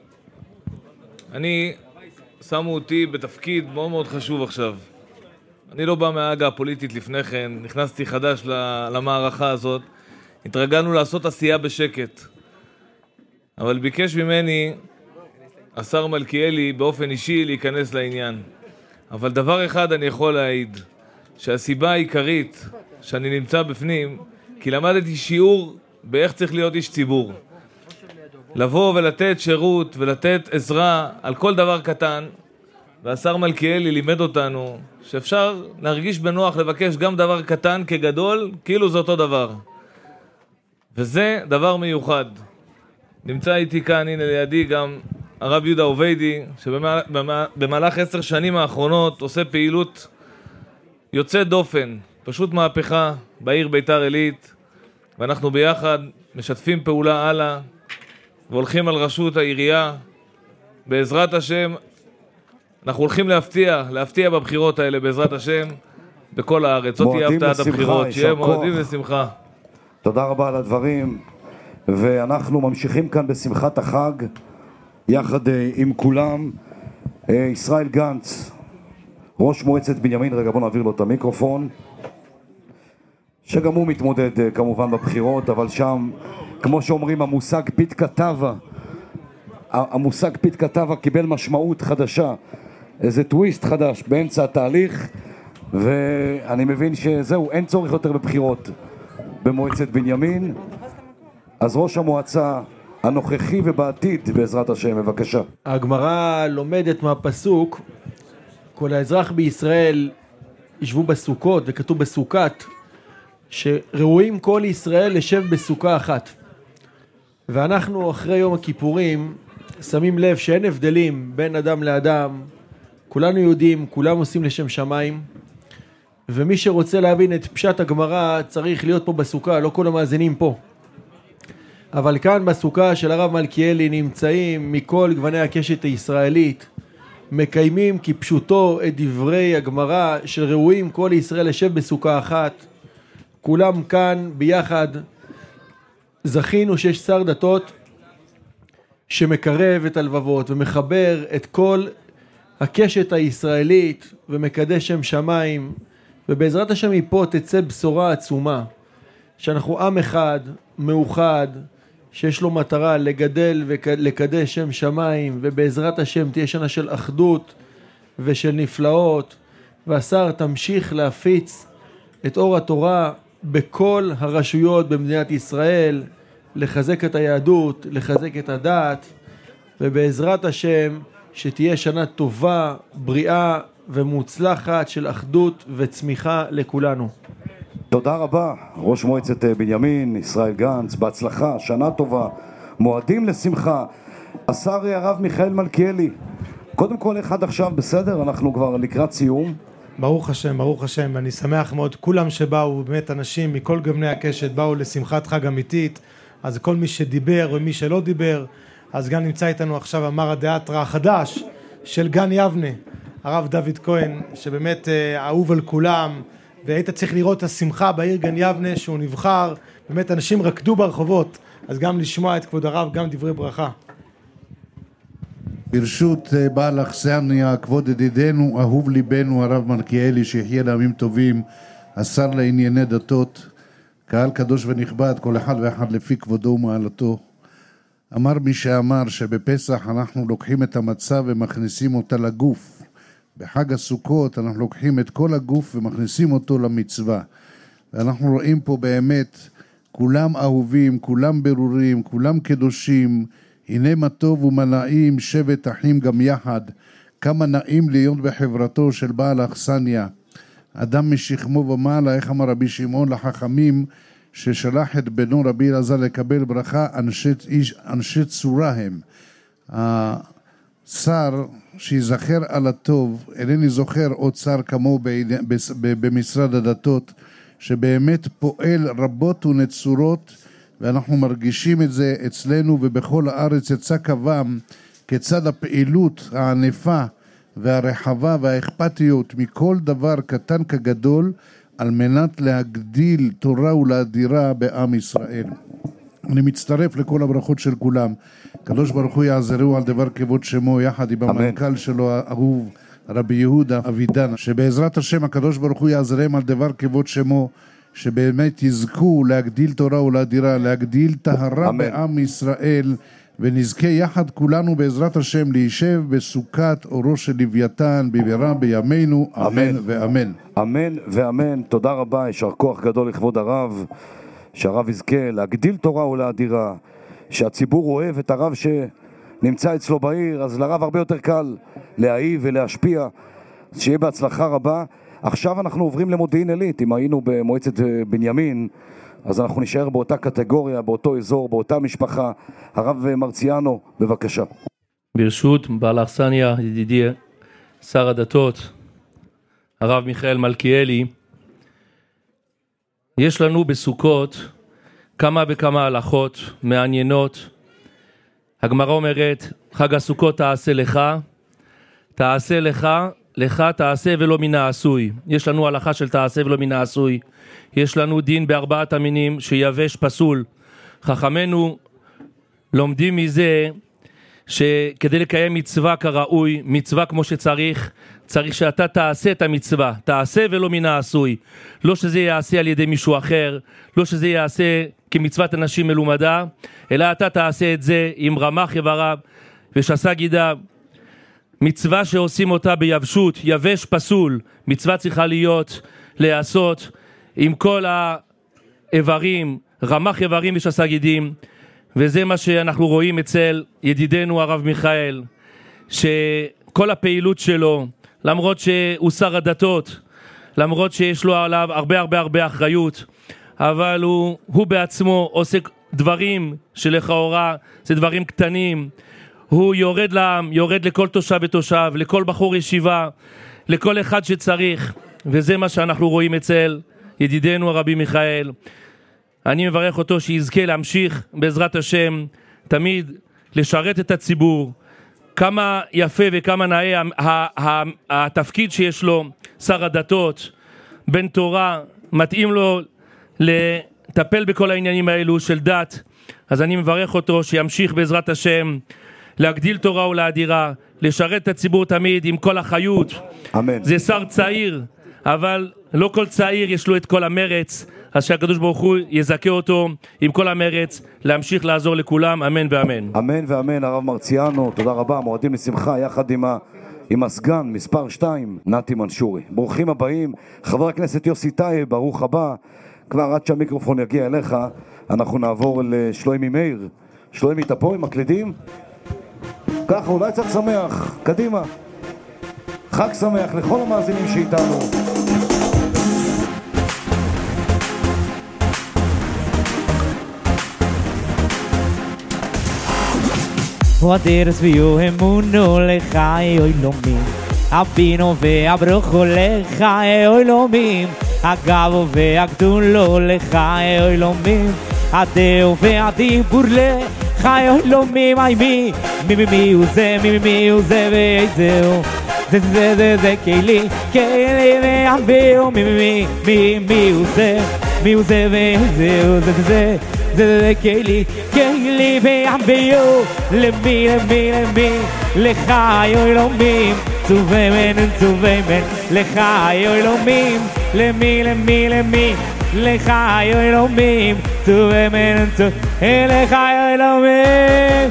אני, שמו אותי בתפקיד מאוד מאוד חשוב עכשיו. אני לא בא מההגה הפוליטית לפני כן, נכנסתי חדש למערכה הזאת. התרגלנו לעשות עשייה בשקט. אבל ביקש ממני השר מלכיאלי באופן אישי להיכנס לעניין. אבל דבר אחד אני יכול להעיד, שהסיבה העיקרית שאני נמצא בפנים, כי למדתי שיעור באיך צריך להיות איש ציבור. לבוא ולתת שירות ולתת עזרה על כל דבר קטן, והשר מלכיאלי לימד אותנו שאפשר להרגיש בנוח לבקש גם דבר קטן כגדול, כאילו זה אותו דבר. וזה דבר מיוחד. נמצא איתי כאן, הנה לידי, גם הרב יהודה עוביידי, שבמהלך עשר שנים האחרונות עושה פעילות יוצאת דופן, פשוט מהפכה בעיר ביתר עילית, ואנחנו ביחד משתפים פעולה הלאה, והולכים על רשות העירייה. בעזרת השם, אנחנו הולכים להפתיע, להפתיע בבחירות האלה בעזרת השם, בכל הארץ. זאת תהיה הפתעת הבחירות, שיהיה מועדים ושמחה. תודה רבה על הדברים, ואנחנו ממשיכים כאן בשמחת החג, יחד עם כולם. ישראל גנץ, ראש מועצת בנימין, רגע בוא נעביר לו את המיקרופון, שגם הוא מתמודד כמובן בבחירות, אבל שם, כמו שאומרים, המושג פית כתבה, המושג פית כתבה קיבל משמעות חדשה, איזה טוויסט חדש באמצע התהליך, ואני מבין שזהו, אין צורך יותר בבחירות במועצת בנימין. אז ראש המועצה הנוכחי ובעתיד, בעזרת השם, בבקשה. הגמרא לומדת מהפסוק, כל האזרח בישראל ישבו בסוכות, וכתוב בסוכת, שראויים כל ישראל לשב בסוכה אחת. ואנחנו אחרי יום הכיפורים שמים לב שאין הבדלים בין אדם לאדם, כולנו יהודים, כולם עושים לשם שמיים, ומי שרוצה להבין את פשט הגמרא צריך להיות פה בסוכה, לא כל המאזינים פה. אבל כאן בסוכה של הרב מלכיאלי נמצאים מכל גווני הקשת הישראלית, מקיימים כפשוטו את דברי הגמרא של ראויים כל ישראל לשב בסוכה אחת. כולם כאן ביחד זכינו שיש שר דתות שמקרב את הלבבות ומחבר את כל הקשת הישראלית ומקדש שם שמיים, ובעזרת השם מפה תצא בשורה עצומה שאנחנו עם אחד מאוחד שיש לו מטרה לגדל ולקדש שם שמיים, ובעזרת השם תהיה שנה של אחדות ושל נפלאות, והשר תמשיך להפיץ את אור התורה בכל הרשויות במדינת ישראל, לחזק את היהדות, לחזק את הדת, ובעזרת השם שתהיה שנה טובה, בריאה ומוצלחת של אחדות וצמיחה לכולנו. תודה רבה, ראש מועצת בנימין, ישראל גנץ, בהצלחה, שנה טובה, מועדים לשמחה. השר הרב מיכאל מלכיאלי, קודם כל אחד עכשיו, בסדר? אנחנו כבר לקראת סיום. ברוך השם, ברוך השם, ואני שמח מאוד, כולם שבאו, באמת אנשים מכל גווני הקשת באו לשמחת חג אמיתית, אז כל מי שדיבר ומי שלא דיבר, אז גם נמצא איתנו עכשיו אמר הדאטרה החדש של גן יבנה, הרב דוד כהן, שבאמת אה, אהוב על כולם, והיית צריך לראות את השמחה בעיר גן יבנה שהוא נבחר, באמת אנשים רקדו ברחובות, אז גם לשמוע את כבוד הרב, גם דברי ברכה. ברשות בעל אכסניה, כבוד ידידנו, אהוב ליבנו הרב מלכיאלי, שיחיה לימים טובים, השר לענייני דתות, קהל קדוש ונכבד, כל אחד ואחד לפי כבודו ומעלתו. אמר מי שאמר שבפסח אנחנו לוקחים את המצה ומכניסים אותה לגוף. בחג הסוכות אנחנו לוקחים את כל הגוף ומכניסים אותו למצווה. ואנחנו רואים פה באמת, כולם אהובים, כולם ברורים, כולם קדושים, הנה מה טוב ומה נעים, שבט אחים גם יחד. כמה נעים להיות בחברתו של בעל אכסניה. אדם משכמו ומעלה, איך אמר רבי שמעון לחכמים, ששלח את בנו רבי אלעזר לקבל ברכה, אנשי, איש, אנשי צורה הם. השר שיזכר על הטוב, אינני זוכר עוד שר כמו במשרד הדתות, שבאמת פועל רבות ונצורות, ואנחנו מרגישים את זה אצלנו ובכל הארץ יצא קוום, כיצד הפעילות הענפה והרחבה והאכפתיות מכל דבר קטן כגדול, על מנת להגדיל תורה ולהדירה בעם ישראל. אני מצטרף לכל הברכות של כולם. הקדוש ברוך הוא יעזרו על דבר כבוד שמו יחד עם המנכ"ל שלו האהוב רבי יהודה אבידן, שבעזרת השם הקדוש ברוך הוא יעזרם על דבר כבוד שמו, שבאמת יזכו להגדיל תורה ולאדירה, להגדיל טהרה בעם ישראל, ונזכה יחד כולנו בעזרת השם להישב בסוכת אורו של לוויתן בבירה בימינו, אמן ואמן. אמן ואמן. תודה רבה, יישר כוח גדול לכבוד הרב, שהרב יזכה להגדיל תורה ולאדירה, שהציבור אוהב את הרב שנמצא אצלו בעיר, אז לרב הרבה יותר קל להעיב ולהשפיע. שיהיה בהצלחה רבה. עכשיו אנחנו עוברים למודיעין עילית. אם היינו במועצת בנימין, אז אנחנו נשאר באותה קטגוריה, באותו אזור, באותה משפחה. הרב מרציאנו, בבקשה. ברשות בעל האכסניה, ידידי שר הדתות, הרב מיכאל מלכיאלי, יש לנו בסוכות כמה וכמה הלכות מעניינות. הגמרא אומרת, חג הסוכות תעשה לך, תעשה לך, לך תעשה ולא מן העשוי. יש לנו הלכה של תעשה ולא מן העשוי. יש לנו דין בארבעת המינים שיבש פסול. חכמינו לומדים מזה שכדי לקיים מצווה כראוי, מצווה כמו שצריך, צריך שאתה תעשה את המצווה, תעשה ולא מן העשוי. לא שזה יעשה על ידי מישהו אחר, לא שזה יעשה כמצוות אנשים מלומדה, אלא אתה תעשה את זה עם רמ"ח איבריו ושס"ה גידיו. מצווה שעושים אותה ביבשות, יבש פסול, מצווה צריכה להיות, לעשות עם כל האיברים, רמ"ח איברים ושס"ה גידים, וזה מה שאנחנו רואים אצל ידידנו הרב מיכאל, שכל הפעילות שלו, למרות שהוא שר הדתות, למרות שיש לו עליו הרבה הרבה הרבה אחריות, אבל הוא, הוא בעצמו עושה דברים שלכאורה זה דברים קטנים. הוא יורד לעם, יורד לכל תושב ותושב, לכל בחור ישיבה, לכל אחד שצריך, וזה מה שאנחנו רואים אצל ידידנו הרבי מיכאל. אני מברך אותו שיזכה להמשיך בעזרת השם, תמיד לשרת את הציבור. כמה יפה וכמה נאה התפקיד שיש לו, שר הדתות, בן תורה, מתאים לו לטפל בכל העניינים האלו של דת. אז אני מברך אותו שימשיך בעזרת השם, להגדיל תורה ולאדירה, לשרת את הציבור תמיד עם כל החיות. אמן. זה שר צעיר, אבל לא כל צעיר יש לו את כל המרץ, אז שהקדוש ברוך הוא יזכה אותו עם כל המרץ, להמשיך לעזור לכולם, אמן ואמן. אמן ואמן. הרב מרציאנו, תודה רבה. מועדים לשמחה יחד עם, ה... עם הסגן, מספר שתיים, נתי מנשורי. ברוכים הבאים. חבר הכנסת יוסי טייב, ברוך הבא. כבר עד שהמיקרופון יגיע אליך, אנחנו נעבור לשלוימי מאיר. שלוימי, אתה פה עם מקלידים? ככה, אולי קצת שמח. קדימה. חג שמח לכל המאזינים שאיתנו. Poderes viu emuno lecha e oilomim Abino ve'abrocho lecha e oilomim Agavo ve'agdulo lecha e oilomim Adeo ve'adibur lecha e oilomim Ay mi, mi mi mi uze, mi mi mi uze ve'ezeo זה זה זה זה כלי, כלי ואביהו מי מי מי מי הוא זה, מי הוא זה וזהו זה זה זה זה זה כלי, כלי ואביהו למי למי למי לך אלוהים צווי מן צווי מן לך אלוהים למי למי למי לך אלוהים צווי מן צווי לך אלוהים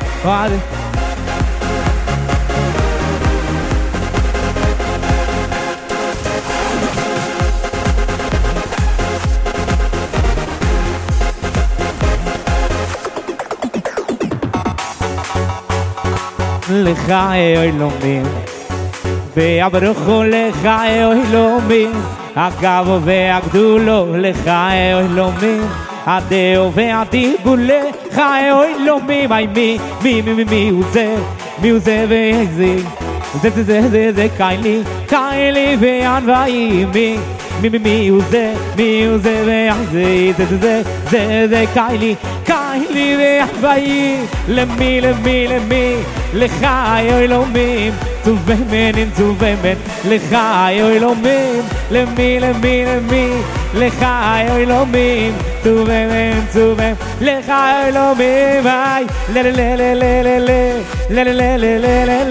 לך אלוהים ואברוכו לך אלוהים הגבו והגדולו לך אלוהים הדאו והדיבו לך אלוהים אי מי מי מי מי הוא זה מי הוא זה ואיזה זה זה זה זה זה קיילי קיילי וענוואי מי מי מי מי הוא זה מי הוא זה ואיזה זה זה זה זה זה קיילי קיילי וענוואי למי למי למי לך אלוהים צובמן, צובמן, לך אוי לומים, למי, למי, למי, לך אוי לומים, צובמן, צובמן, לך אוי לומים, היי, לה לה לה לה לה לה לה לה לה לה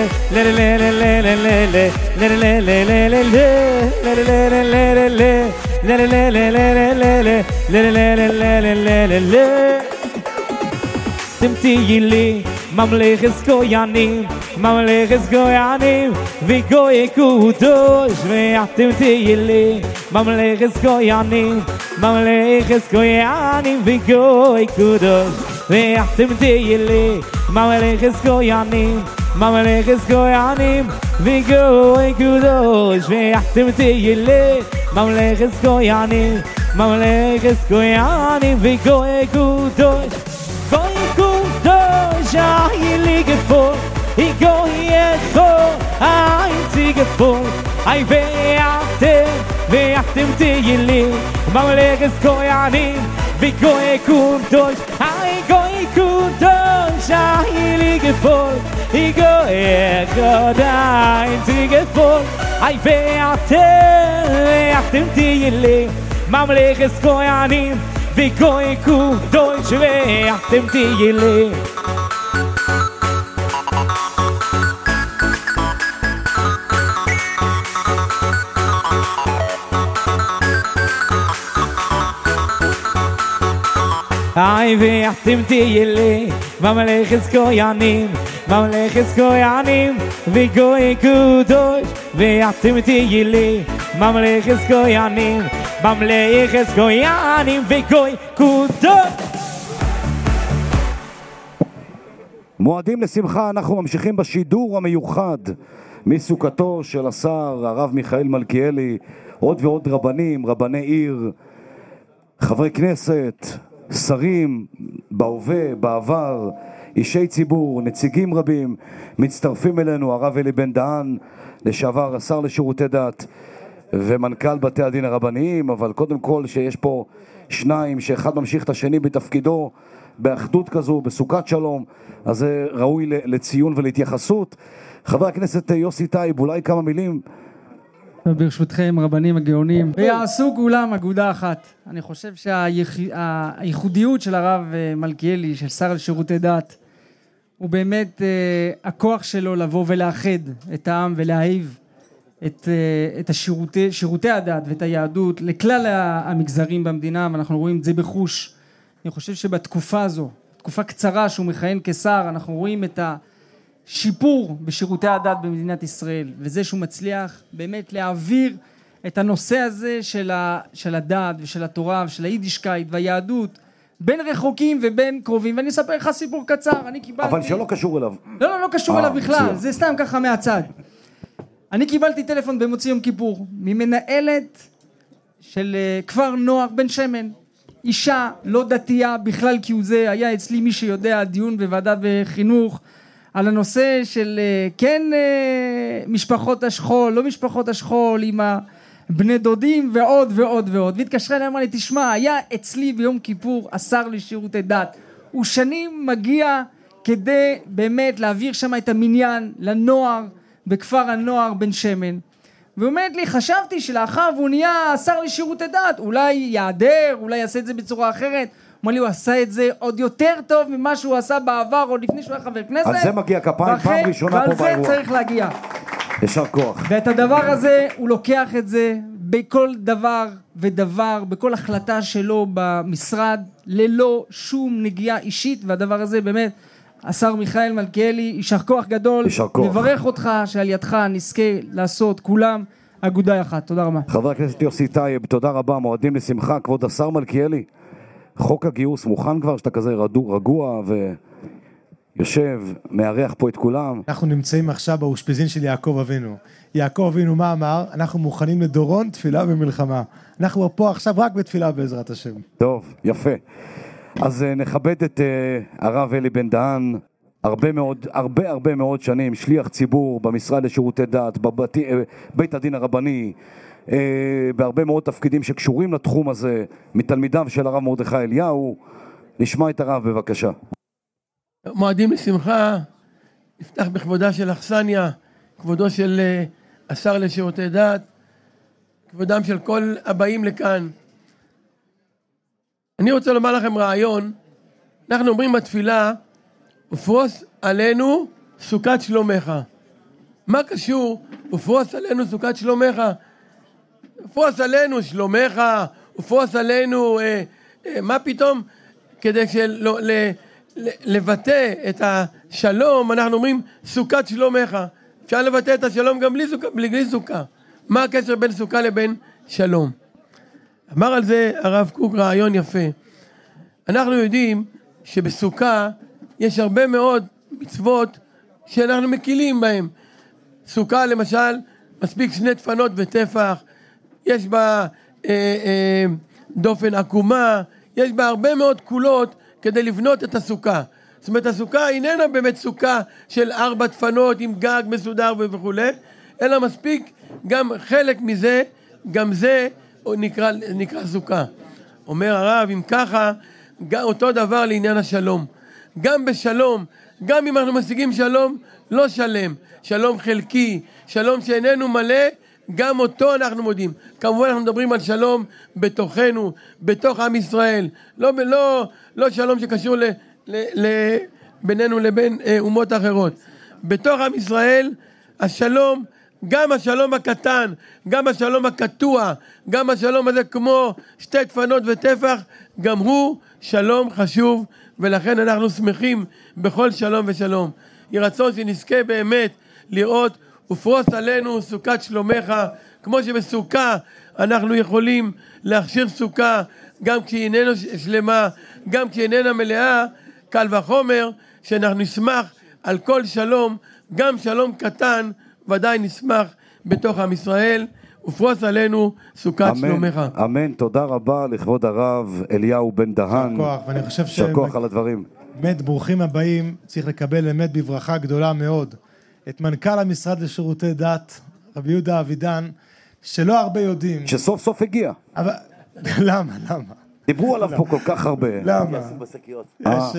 לה לה לה אתם תהיי לי ממלכת כהנים, ממלכת כהנים וגוי קדוש ואתם תהיי לי ממלכת כהנים, ממלכת כהנים וגוי קדוש ואתם תהיי לי ממלכת כהנים, ממלכת כהנים וגוי קדוש ואתם תהיי לי ממלכת כהנים, ממלכת כהנים וגוי קדוש Goy kudosh heilige Volk, I goy echol einzige Volk, Ay ve'atem, ve'atem tihili, Mamleket koyanim, ve'goy kudosh, Ay goy kudosh heilige Volk, I goy echol einzige Volk, Ay ve'atem, ve'atem tihili, Mamleket koyanim, וגוי קדוש ואתם תהיי לי היי ואתם תהיי לי ממלכת כהנים, ממלכת כהנים וגוי קדוש ואתם תהיי לי ממלכת כהנים, ממלכת כהנים וגוי קדוש. מועדים לשמחה, אנחנו ממשיכים בשידור המיוחד מסוכתו של השר הרב מיכאל מלכיאלי, עוד ועוד רבנים, רבני עיר, חברי כנסת, שרים בהווה, בעבר, אישי ציבור, נציגים רבים מצטרפים אלינו, הרב אלי בן דהן, לשעבר השר לשירותי דת ומנכ"ל בתי הדין הרבניים, אבל קודם כל שיש פה שניים שאחד ממשיך את השני בתפקידו באחדות כזו, בסוכת שלום, אז זה ראוי לציון ולהתייחסות. חבר הכנסת יוסי טייב, אולי כמה מילים? ברשותכם רבנים הגאונים, ויעשו כולם אגודה אחת. אני חושב שהייחודיות של הרב מלכיאלי, של שר לשירותי דת, הוא באמת הכוח שלו לבוא ולאחד את העם ולהאהיב את, את השירותי, שירותי הדת ואת היהדות לכלל המגזרים במדינה, ואנחנו רואים את זה בחוש. אני חושב שבתקופה הזו, תקופה קצרה שהוא מכהן כשר, אנחנו רואים את השיפור בשירותי הדת במדינת ישראל, וזה שהוא מצליח באמת להעביר את הנושא הזה של, ה, של הדת ושל התורה ושל היידישקייט והיהדות, בין רחוקים ובין קרובים. ואני אספר לך סיפור קצר, אני קיבלתי... אבל שלא קשור אליו. לא, לא, לא קשור אליו בכלל, זה סתם ככה מהצד. אני קיבלתי טלפון במוצאי יום כיפור ממנהלת של כפר נוער בן שמן, אישה לא דתייה בכלל, כי הוא זה היה אצלי, מי שיודע, דיון בוועדת בחינוך על הנושא של כן משפחות השכול, לא משפחות השכול, עם הבני דודים ועוד ועוד ועוד. והתקשרה אליי, אמרה לי, תשמע, היה אצלי ביום כיפור השר לשירותי דת, הוא שנים מגיע כדי באמת להעביר שם את המניין לנוער בכפר הנוער בן שמן, ואומרת לי, חשבתי שלאחר והוא נהיה שר לשירותי דת, אולי יעדר, אולי יעשה את זה בצורה אחרת. אומר לי, הוא עשה את זה עוד יותר טוב ממה שהוא עשה בעבר, עוד לפני שהוא היה חבר כנסת. על זה מגיע כפיים פעם ראשונה פה באירוע. ועל זה צריך להגיע. ישר כוח. ואת הדבר הזה, הוא לוקח את זה בכל דבר ודבר, בכל החלטה שלו במשרד, ללא שום נגיעה אישית, והדבר הזה באמת, השר מיכאל מלכיאלי, יישר כוח גדול, מברך אותך שעל ידך נזכה לעשות כולם אגודה אחת. תודה רבה. חבר הכנסת יוסי טייב, תודה רבה, מועדים לשמחה. כבוד השר מלכיאלי, חוק הגיוס מוכן כבר, שאתה כזה רגוע ויושב, מארח פה את כולם? אנחנו נמצאים עכשיו באושפיזין של יעקב אבינו. יעקב אבינו מה אמר? אנחנו מוכנים לדורון תפילה במלחמה. אנחנו פה עכשיו רק בתפילה בעזרת השם. טוב, יפה. אז נכבד את uh, הרב אלי בן דהן, הרבה מאוד, הרבה הרבה מאוד שנים, שליח ציבור במשרד לשירותי דת, בבית, בית הדין הרבני, uh, בהרבה מאוד תפקידים שקשורים לתחום הזה, מתלמידיו של הרב מרדכי אליהו. נשמע את הרב בבקשה. מועדים לשמחה, נפתח בכבודה של אכסניה, כבודו של השר לשירותי דת, כבודם של כל הבאים לכאן. אני רוצה לומר לכם רעיון. אנחנו אומרים בתפילה, ופרוס עלינו סוכת שלומך. מה קשור ופרוס עלינו סוכת שלומך? ופרוס עלינו שלומך, ופרוס עלינו, אה, אה, מה פתאום? כדי שלא, ל, ל, לבטא את השלום, אנחנו אומרים סוכת שלומך. אפשר לבטא את השלום גם בלי סוכה, בלי סוכה. מה הקשר בין סוכה לבין שלום? אמר על זה הרב קוק רעיון יפה. אנחנו יודעים שבסוכה יש הרבה מאוד מצוות שאנחנו מקילים בהם. סוכה למשל, מספיק שני דפנות וטפח, יש בה אה, אה, דופן עקומה, יש בה הרבה מאוד קולות כדי לבנות את הסוכה. זאת אומרת, הסוכה איננה באמת סוכה של ארבע דפנות עם גג מסודר וכו', אלא מספיק גם חלק מזה, גם זה נקרא, נקרא סוכה. אומר הרב, אם ככה, אותו דבר לעניין השלום. גם בשלום, גם אם אנחנו משיגים שלום לא שלם, שלום חלקי, שלום שאיננו מלא, גם אותו אנחנו מודים. כמובן אנחנו מדברים על שלום בתוכנו, בתוך עם ישראל, לא, לא, לא שלום שקשור ל, ל, ל, בינינו לבין אה, אומות אחרות. בתוך עם ישראל השלום, גם השלום הקטן, גם השלום הקטוע, גם השלום הזה כמו שתי דפנות וטפח, גם הוא שלום חשוב, ולכן אנחנו שמחים בכל שלום ושלום. יהי רצון שנזכה באמת לראות ופרוס עלינו סוכת שלומך, כמו שבסוכה אנחנו יכולים להכשיר סוכה גם כשהיא איננה שלמה, גם כשהיא איננה מלאה, קל וחומר שאנחנו נשמח על כל שלום, גם שלום קטן ודאי נשמח בתוך עם ישראל. ופרוס עלינו סוכת שלומך. אמן, תודה רבה לכבוד הרב אליהו בן דהן. כוח, ואני חושב ש... כוח על הדברים. באמת ברוכים הבאים, צריך לקבל באמת בברכה גדולה מאוד את מנכ"ל המשרד לשירותי דת, רבי יהודה אבידן, שלא הרבה יודעים. שסוף סוף הגיע. אבל... למה, למה? דיברו עליו פה כל כך הרבה. למה? יש...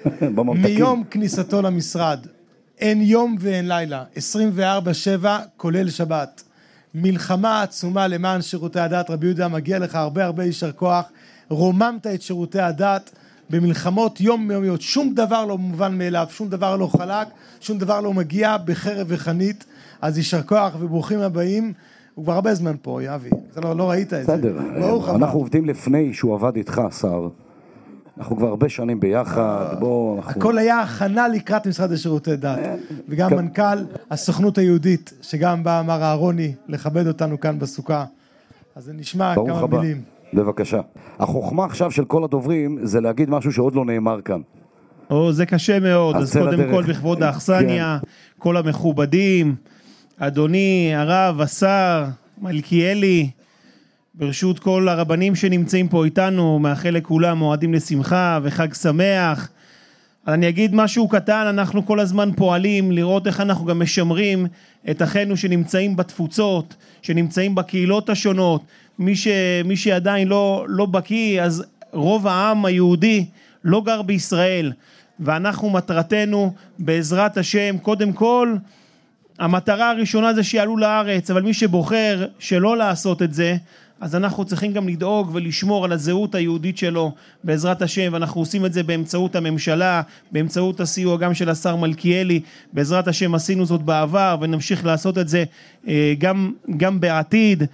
מיום כניסתו למשרד, אין יום ואין לילה, עשרים וארבע שבע כולל שבת. מלחמה עצומה למען שירותי הדת. רבי יהודה, מגיע לך הרבה הרבה יישר כוח. רוממת את שירותי הדת במלחמות יומיומיות. שום דבר לא מובן מאליו, שום דבר לא חלק, שום דבר לא מגיע בחרב וחנית. אז יישר כוח וברוכים הבאים. הוא כבר הרבה זמן פה, יאבי. אתה לא, לא ראית את זה. בסדר. אנחנו עובדים לפני שהוא עבד איתך, שר. אנחנו כבר הרבה שנים ביחד. בוא, אנחנו... הכל היה הכנה לקראת משרד לשירותי דת. וגם מנכ"ל הסוכנות היהודית, שגם בא אמר אהרוני לכבד אותנו כאן בסוכה. אז זה נשמע כמה הבא. מילים. בבקשה. החוכמה עכשיו של כל הדוברים זה להגיד משהו שעוד לא נאמר כאן. או, זה קשה מאוד. אז, אז קודם הדרך. כל בכבוד האכסניה, כן. כל המכובדים, אדוני, הרב, השר, מלכיאלי, ברשות כל הרבנים שנמצאים פה איתנו, מאחל לכולם מועדים לשמחה וחג שמח. אני אגיד משהו קטן, אנחנו כל הזמן פועלים לראות איך אנחנו גם משמרים את אחינו שנמצאים בתפוצות, שנמצאים בקהילות השונות. מי, ש, מי שעדיין לא, לא בקיא, אז רוב העם היהודי לא גר בישראל, ואנחנו מטרתנו בעזרת השם, קודם כל, המטרה הראשונה זה שיעלו לארץ, אבל מי שבוחר שלא לעשות את זה, אז אנחנו צריכים גם לדאוג ולשמור על הזהות היהודית שלו בעזרת השם, ואנחנו עושים את זה באמצעות הממשלה, באמצעות הסיוע גם של השר מלכיאלי. בעזרת השם עשינו זאת בעבר ונמשיך לעשות את זה גם, גם בעתיד.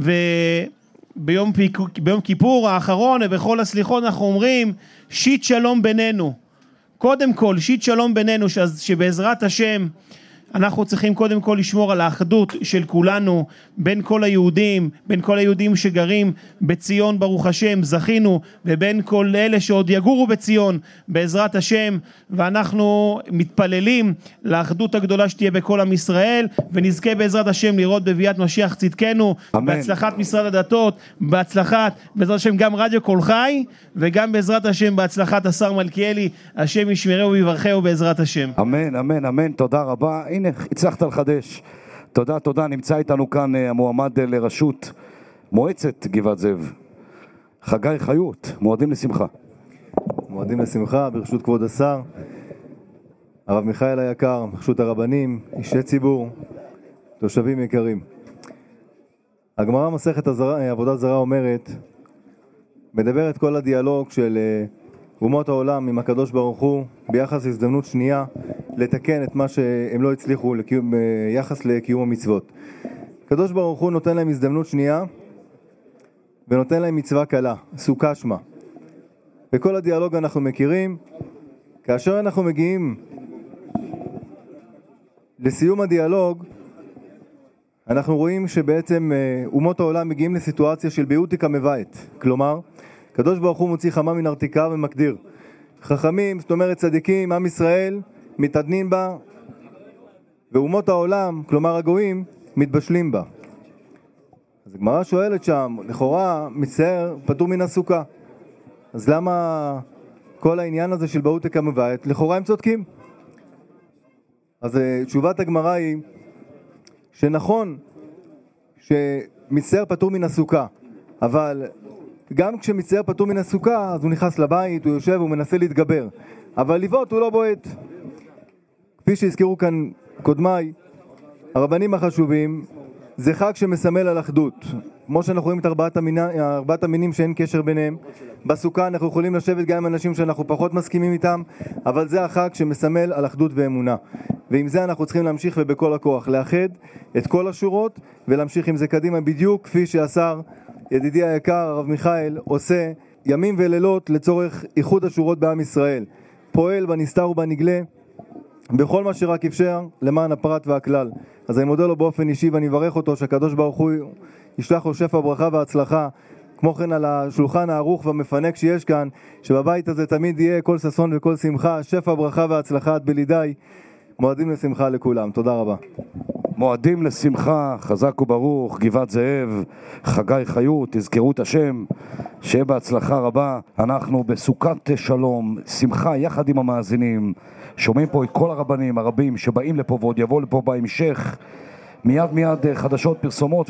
וביום ביום כיפור האחרון ובכל הסליחות אנחנו אומרים שיט שלום בינינו. קודם כל שיט שלום בינינו, שבעזרת השם אנחנו צריכים קודם כל לשמור על האחדות של כולנו, בין כל היהודים, בין כל היהודים שגרים בציון ברוך השם, זכינו, ובין כל אלה שעוד יגורו בציון, בעזרת השם, ואנחנו מתפללים לאחדות הגדולה שתהיה בכל עם ישראל, ונזכה בעזרת השם לראות בביאת משיח צדקנו, אמן. בהצלחת משרד הדתות, בהצלחת, בעזרת השם גם רדיו קול חי, וגם בעזרת השם בהצלחת השר מלכיאלי, השם ישמרהו ויברכהו בעזרת השם. אמן, אמן, אמן, תודה רבה. הנה, הצלחת לחדש. תודה, תודה. נמצא איתנו כאן המועמד לראשות מועצת גבעת זאב, חגי חיות. מועדים לשמחה. מועדים לשמחה, ברשות כבוד השר, הרב מיכאל היקר, ברשות הרבנים, אישי ציבור, תושבים יקרים. הגמרא מסכת הזרה, עבודה זרה אומרת, מדברת כל הדיאלוג של אומות העולם עם הקדוש ברוך הוא ביחס להזדמנות שנייה לתקן את מה שהם לא הצליחו ביחס לקיום המצוות. הקדוש ברוך הוא נותן להם הזדמנות שנייה ונותן להם מצווה קלה, סוכה שמה. בכל הדיאלוג אנחנו מכירים, כאשר אנחנו מגיעים לסיום הדיאלוג, אנחנו רואים שבעצם אומות העולם מגיעים לסיטואציה של ביעותיקה מבית. כלומר, הקדוש ברוך הוא מוציא חמה מן ארתיקה ומקדיר. חכמים, זאת אומרת צדיקים, עם ישראל, מתעדנים בה, ואומות העולם, כלומר הגויים, מתבשלים בה. אז הגמרא שואלת שם, לכאורה מצער פטור מן הסוכה. אז למה כל העניין הזה של ביעותיקה מבית? לכאורה הם צודקים. אז תשובת הגמרא היא שנכון שמצטער פטור מן הסוכה, אבל גם כשמצטער פטור מן הסוכה, אז הוא נכנס לבית, הוא יושב, הוא מנסה להתגבר. אבל לבעוט הוא לא בועט. כפי שהזכירו כאן קודמיי, הרבנים החשובים, זה חג שמסמל על אחדות. כמו שאנחנו רואים את ארבעת, המינה, ארבעת המינים שאין קשר ביניהם. בסוכה אנחנו יכולים לשבת גם עם אנשים שאנחנו פחות מסכימים איתם, אבל זה החג שמסמל על אחדות ואמונה. ועם זה אנחנו צריכים להמשיך ובכל הכוח לאחד את כל השורות ולהמשיך עם זה קדימה, בדיוק כפי שהשר ידידי היקר הרב מיכאל עושה ימים ולילות לצורך איחוד השורות בעם ישראל, פועל בנסתר ובנגלה בכל מה שרק אפשר למען הפרט והכלל. אז אני מודה לו באופן אישי ואני מברך אותו שהקדוש ברוך הוא ישלח לו שפע ברכה והצלחה, כמו כן על השולחן הערוך והמפנק שיש כאן, שבבית הזה תמיד יהיה כל ששון וכל שמחה, שפע ברכה והצלחה עד בלידי. מועדים לשמחה לכולם, תודה רבה. מועדים לשמחה, חזק וברוך, גבעת זאב, חגי חיות, תזכרו את השם, שיהיה בהצלחה רבה. אנחנו בסוכת שלום, שמחה יחד עם המאזינים, שומעים פה את כל הרבנים, הרבים שבאים לפה ועוד יבואו לפה בהמשך, מיד מיד חדשות פרסומות.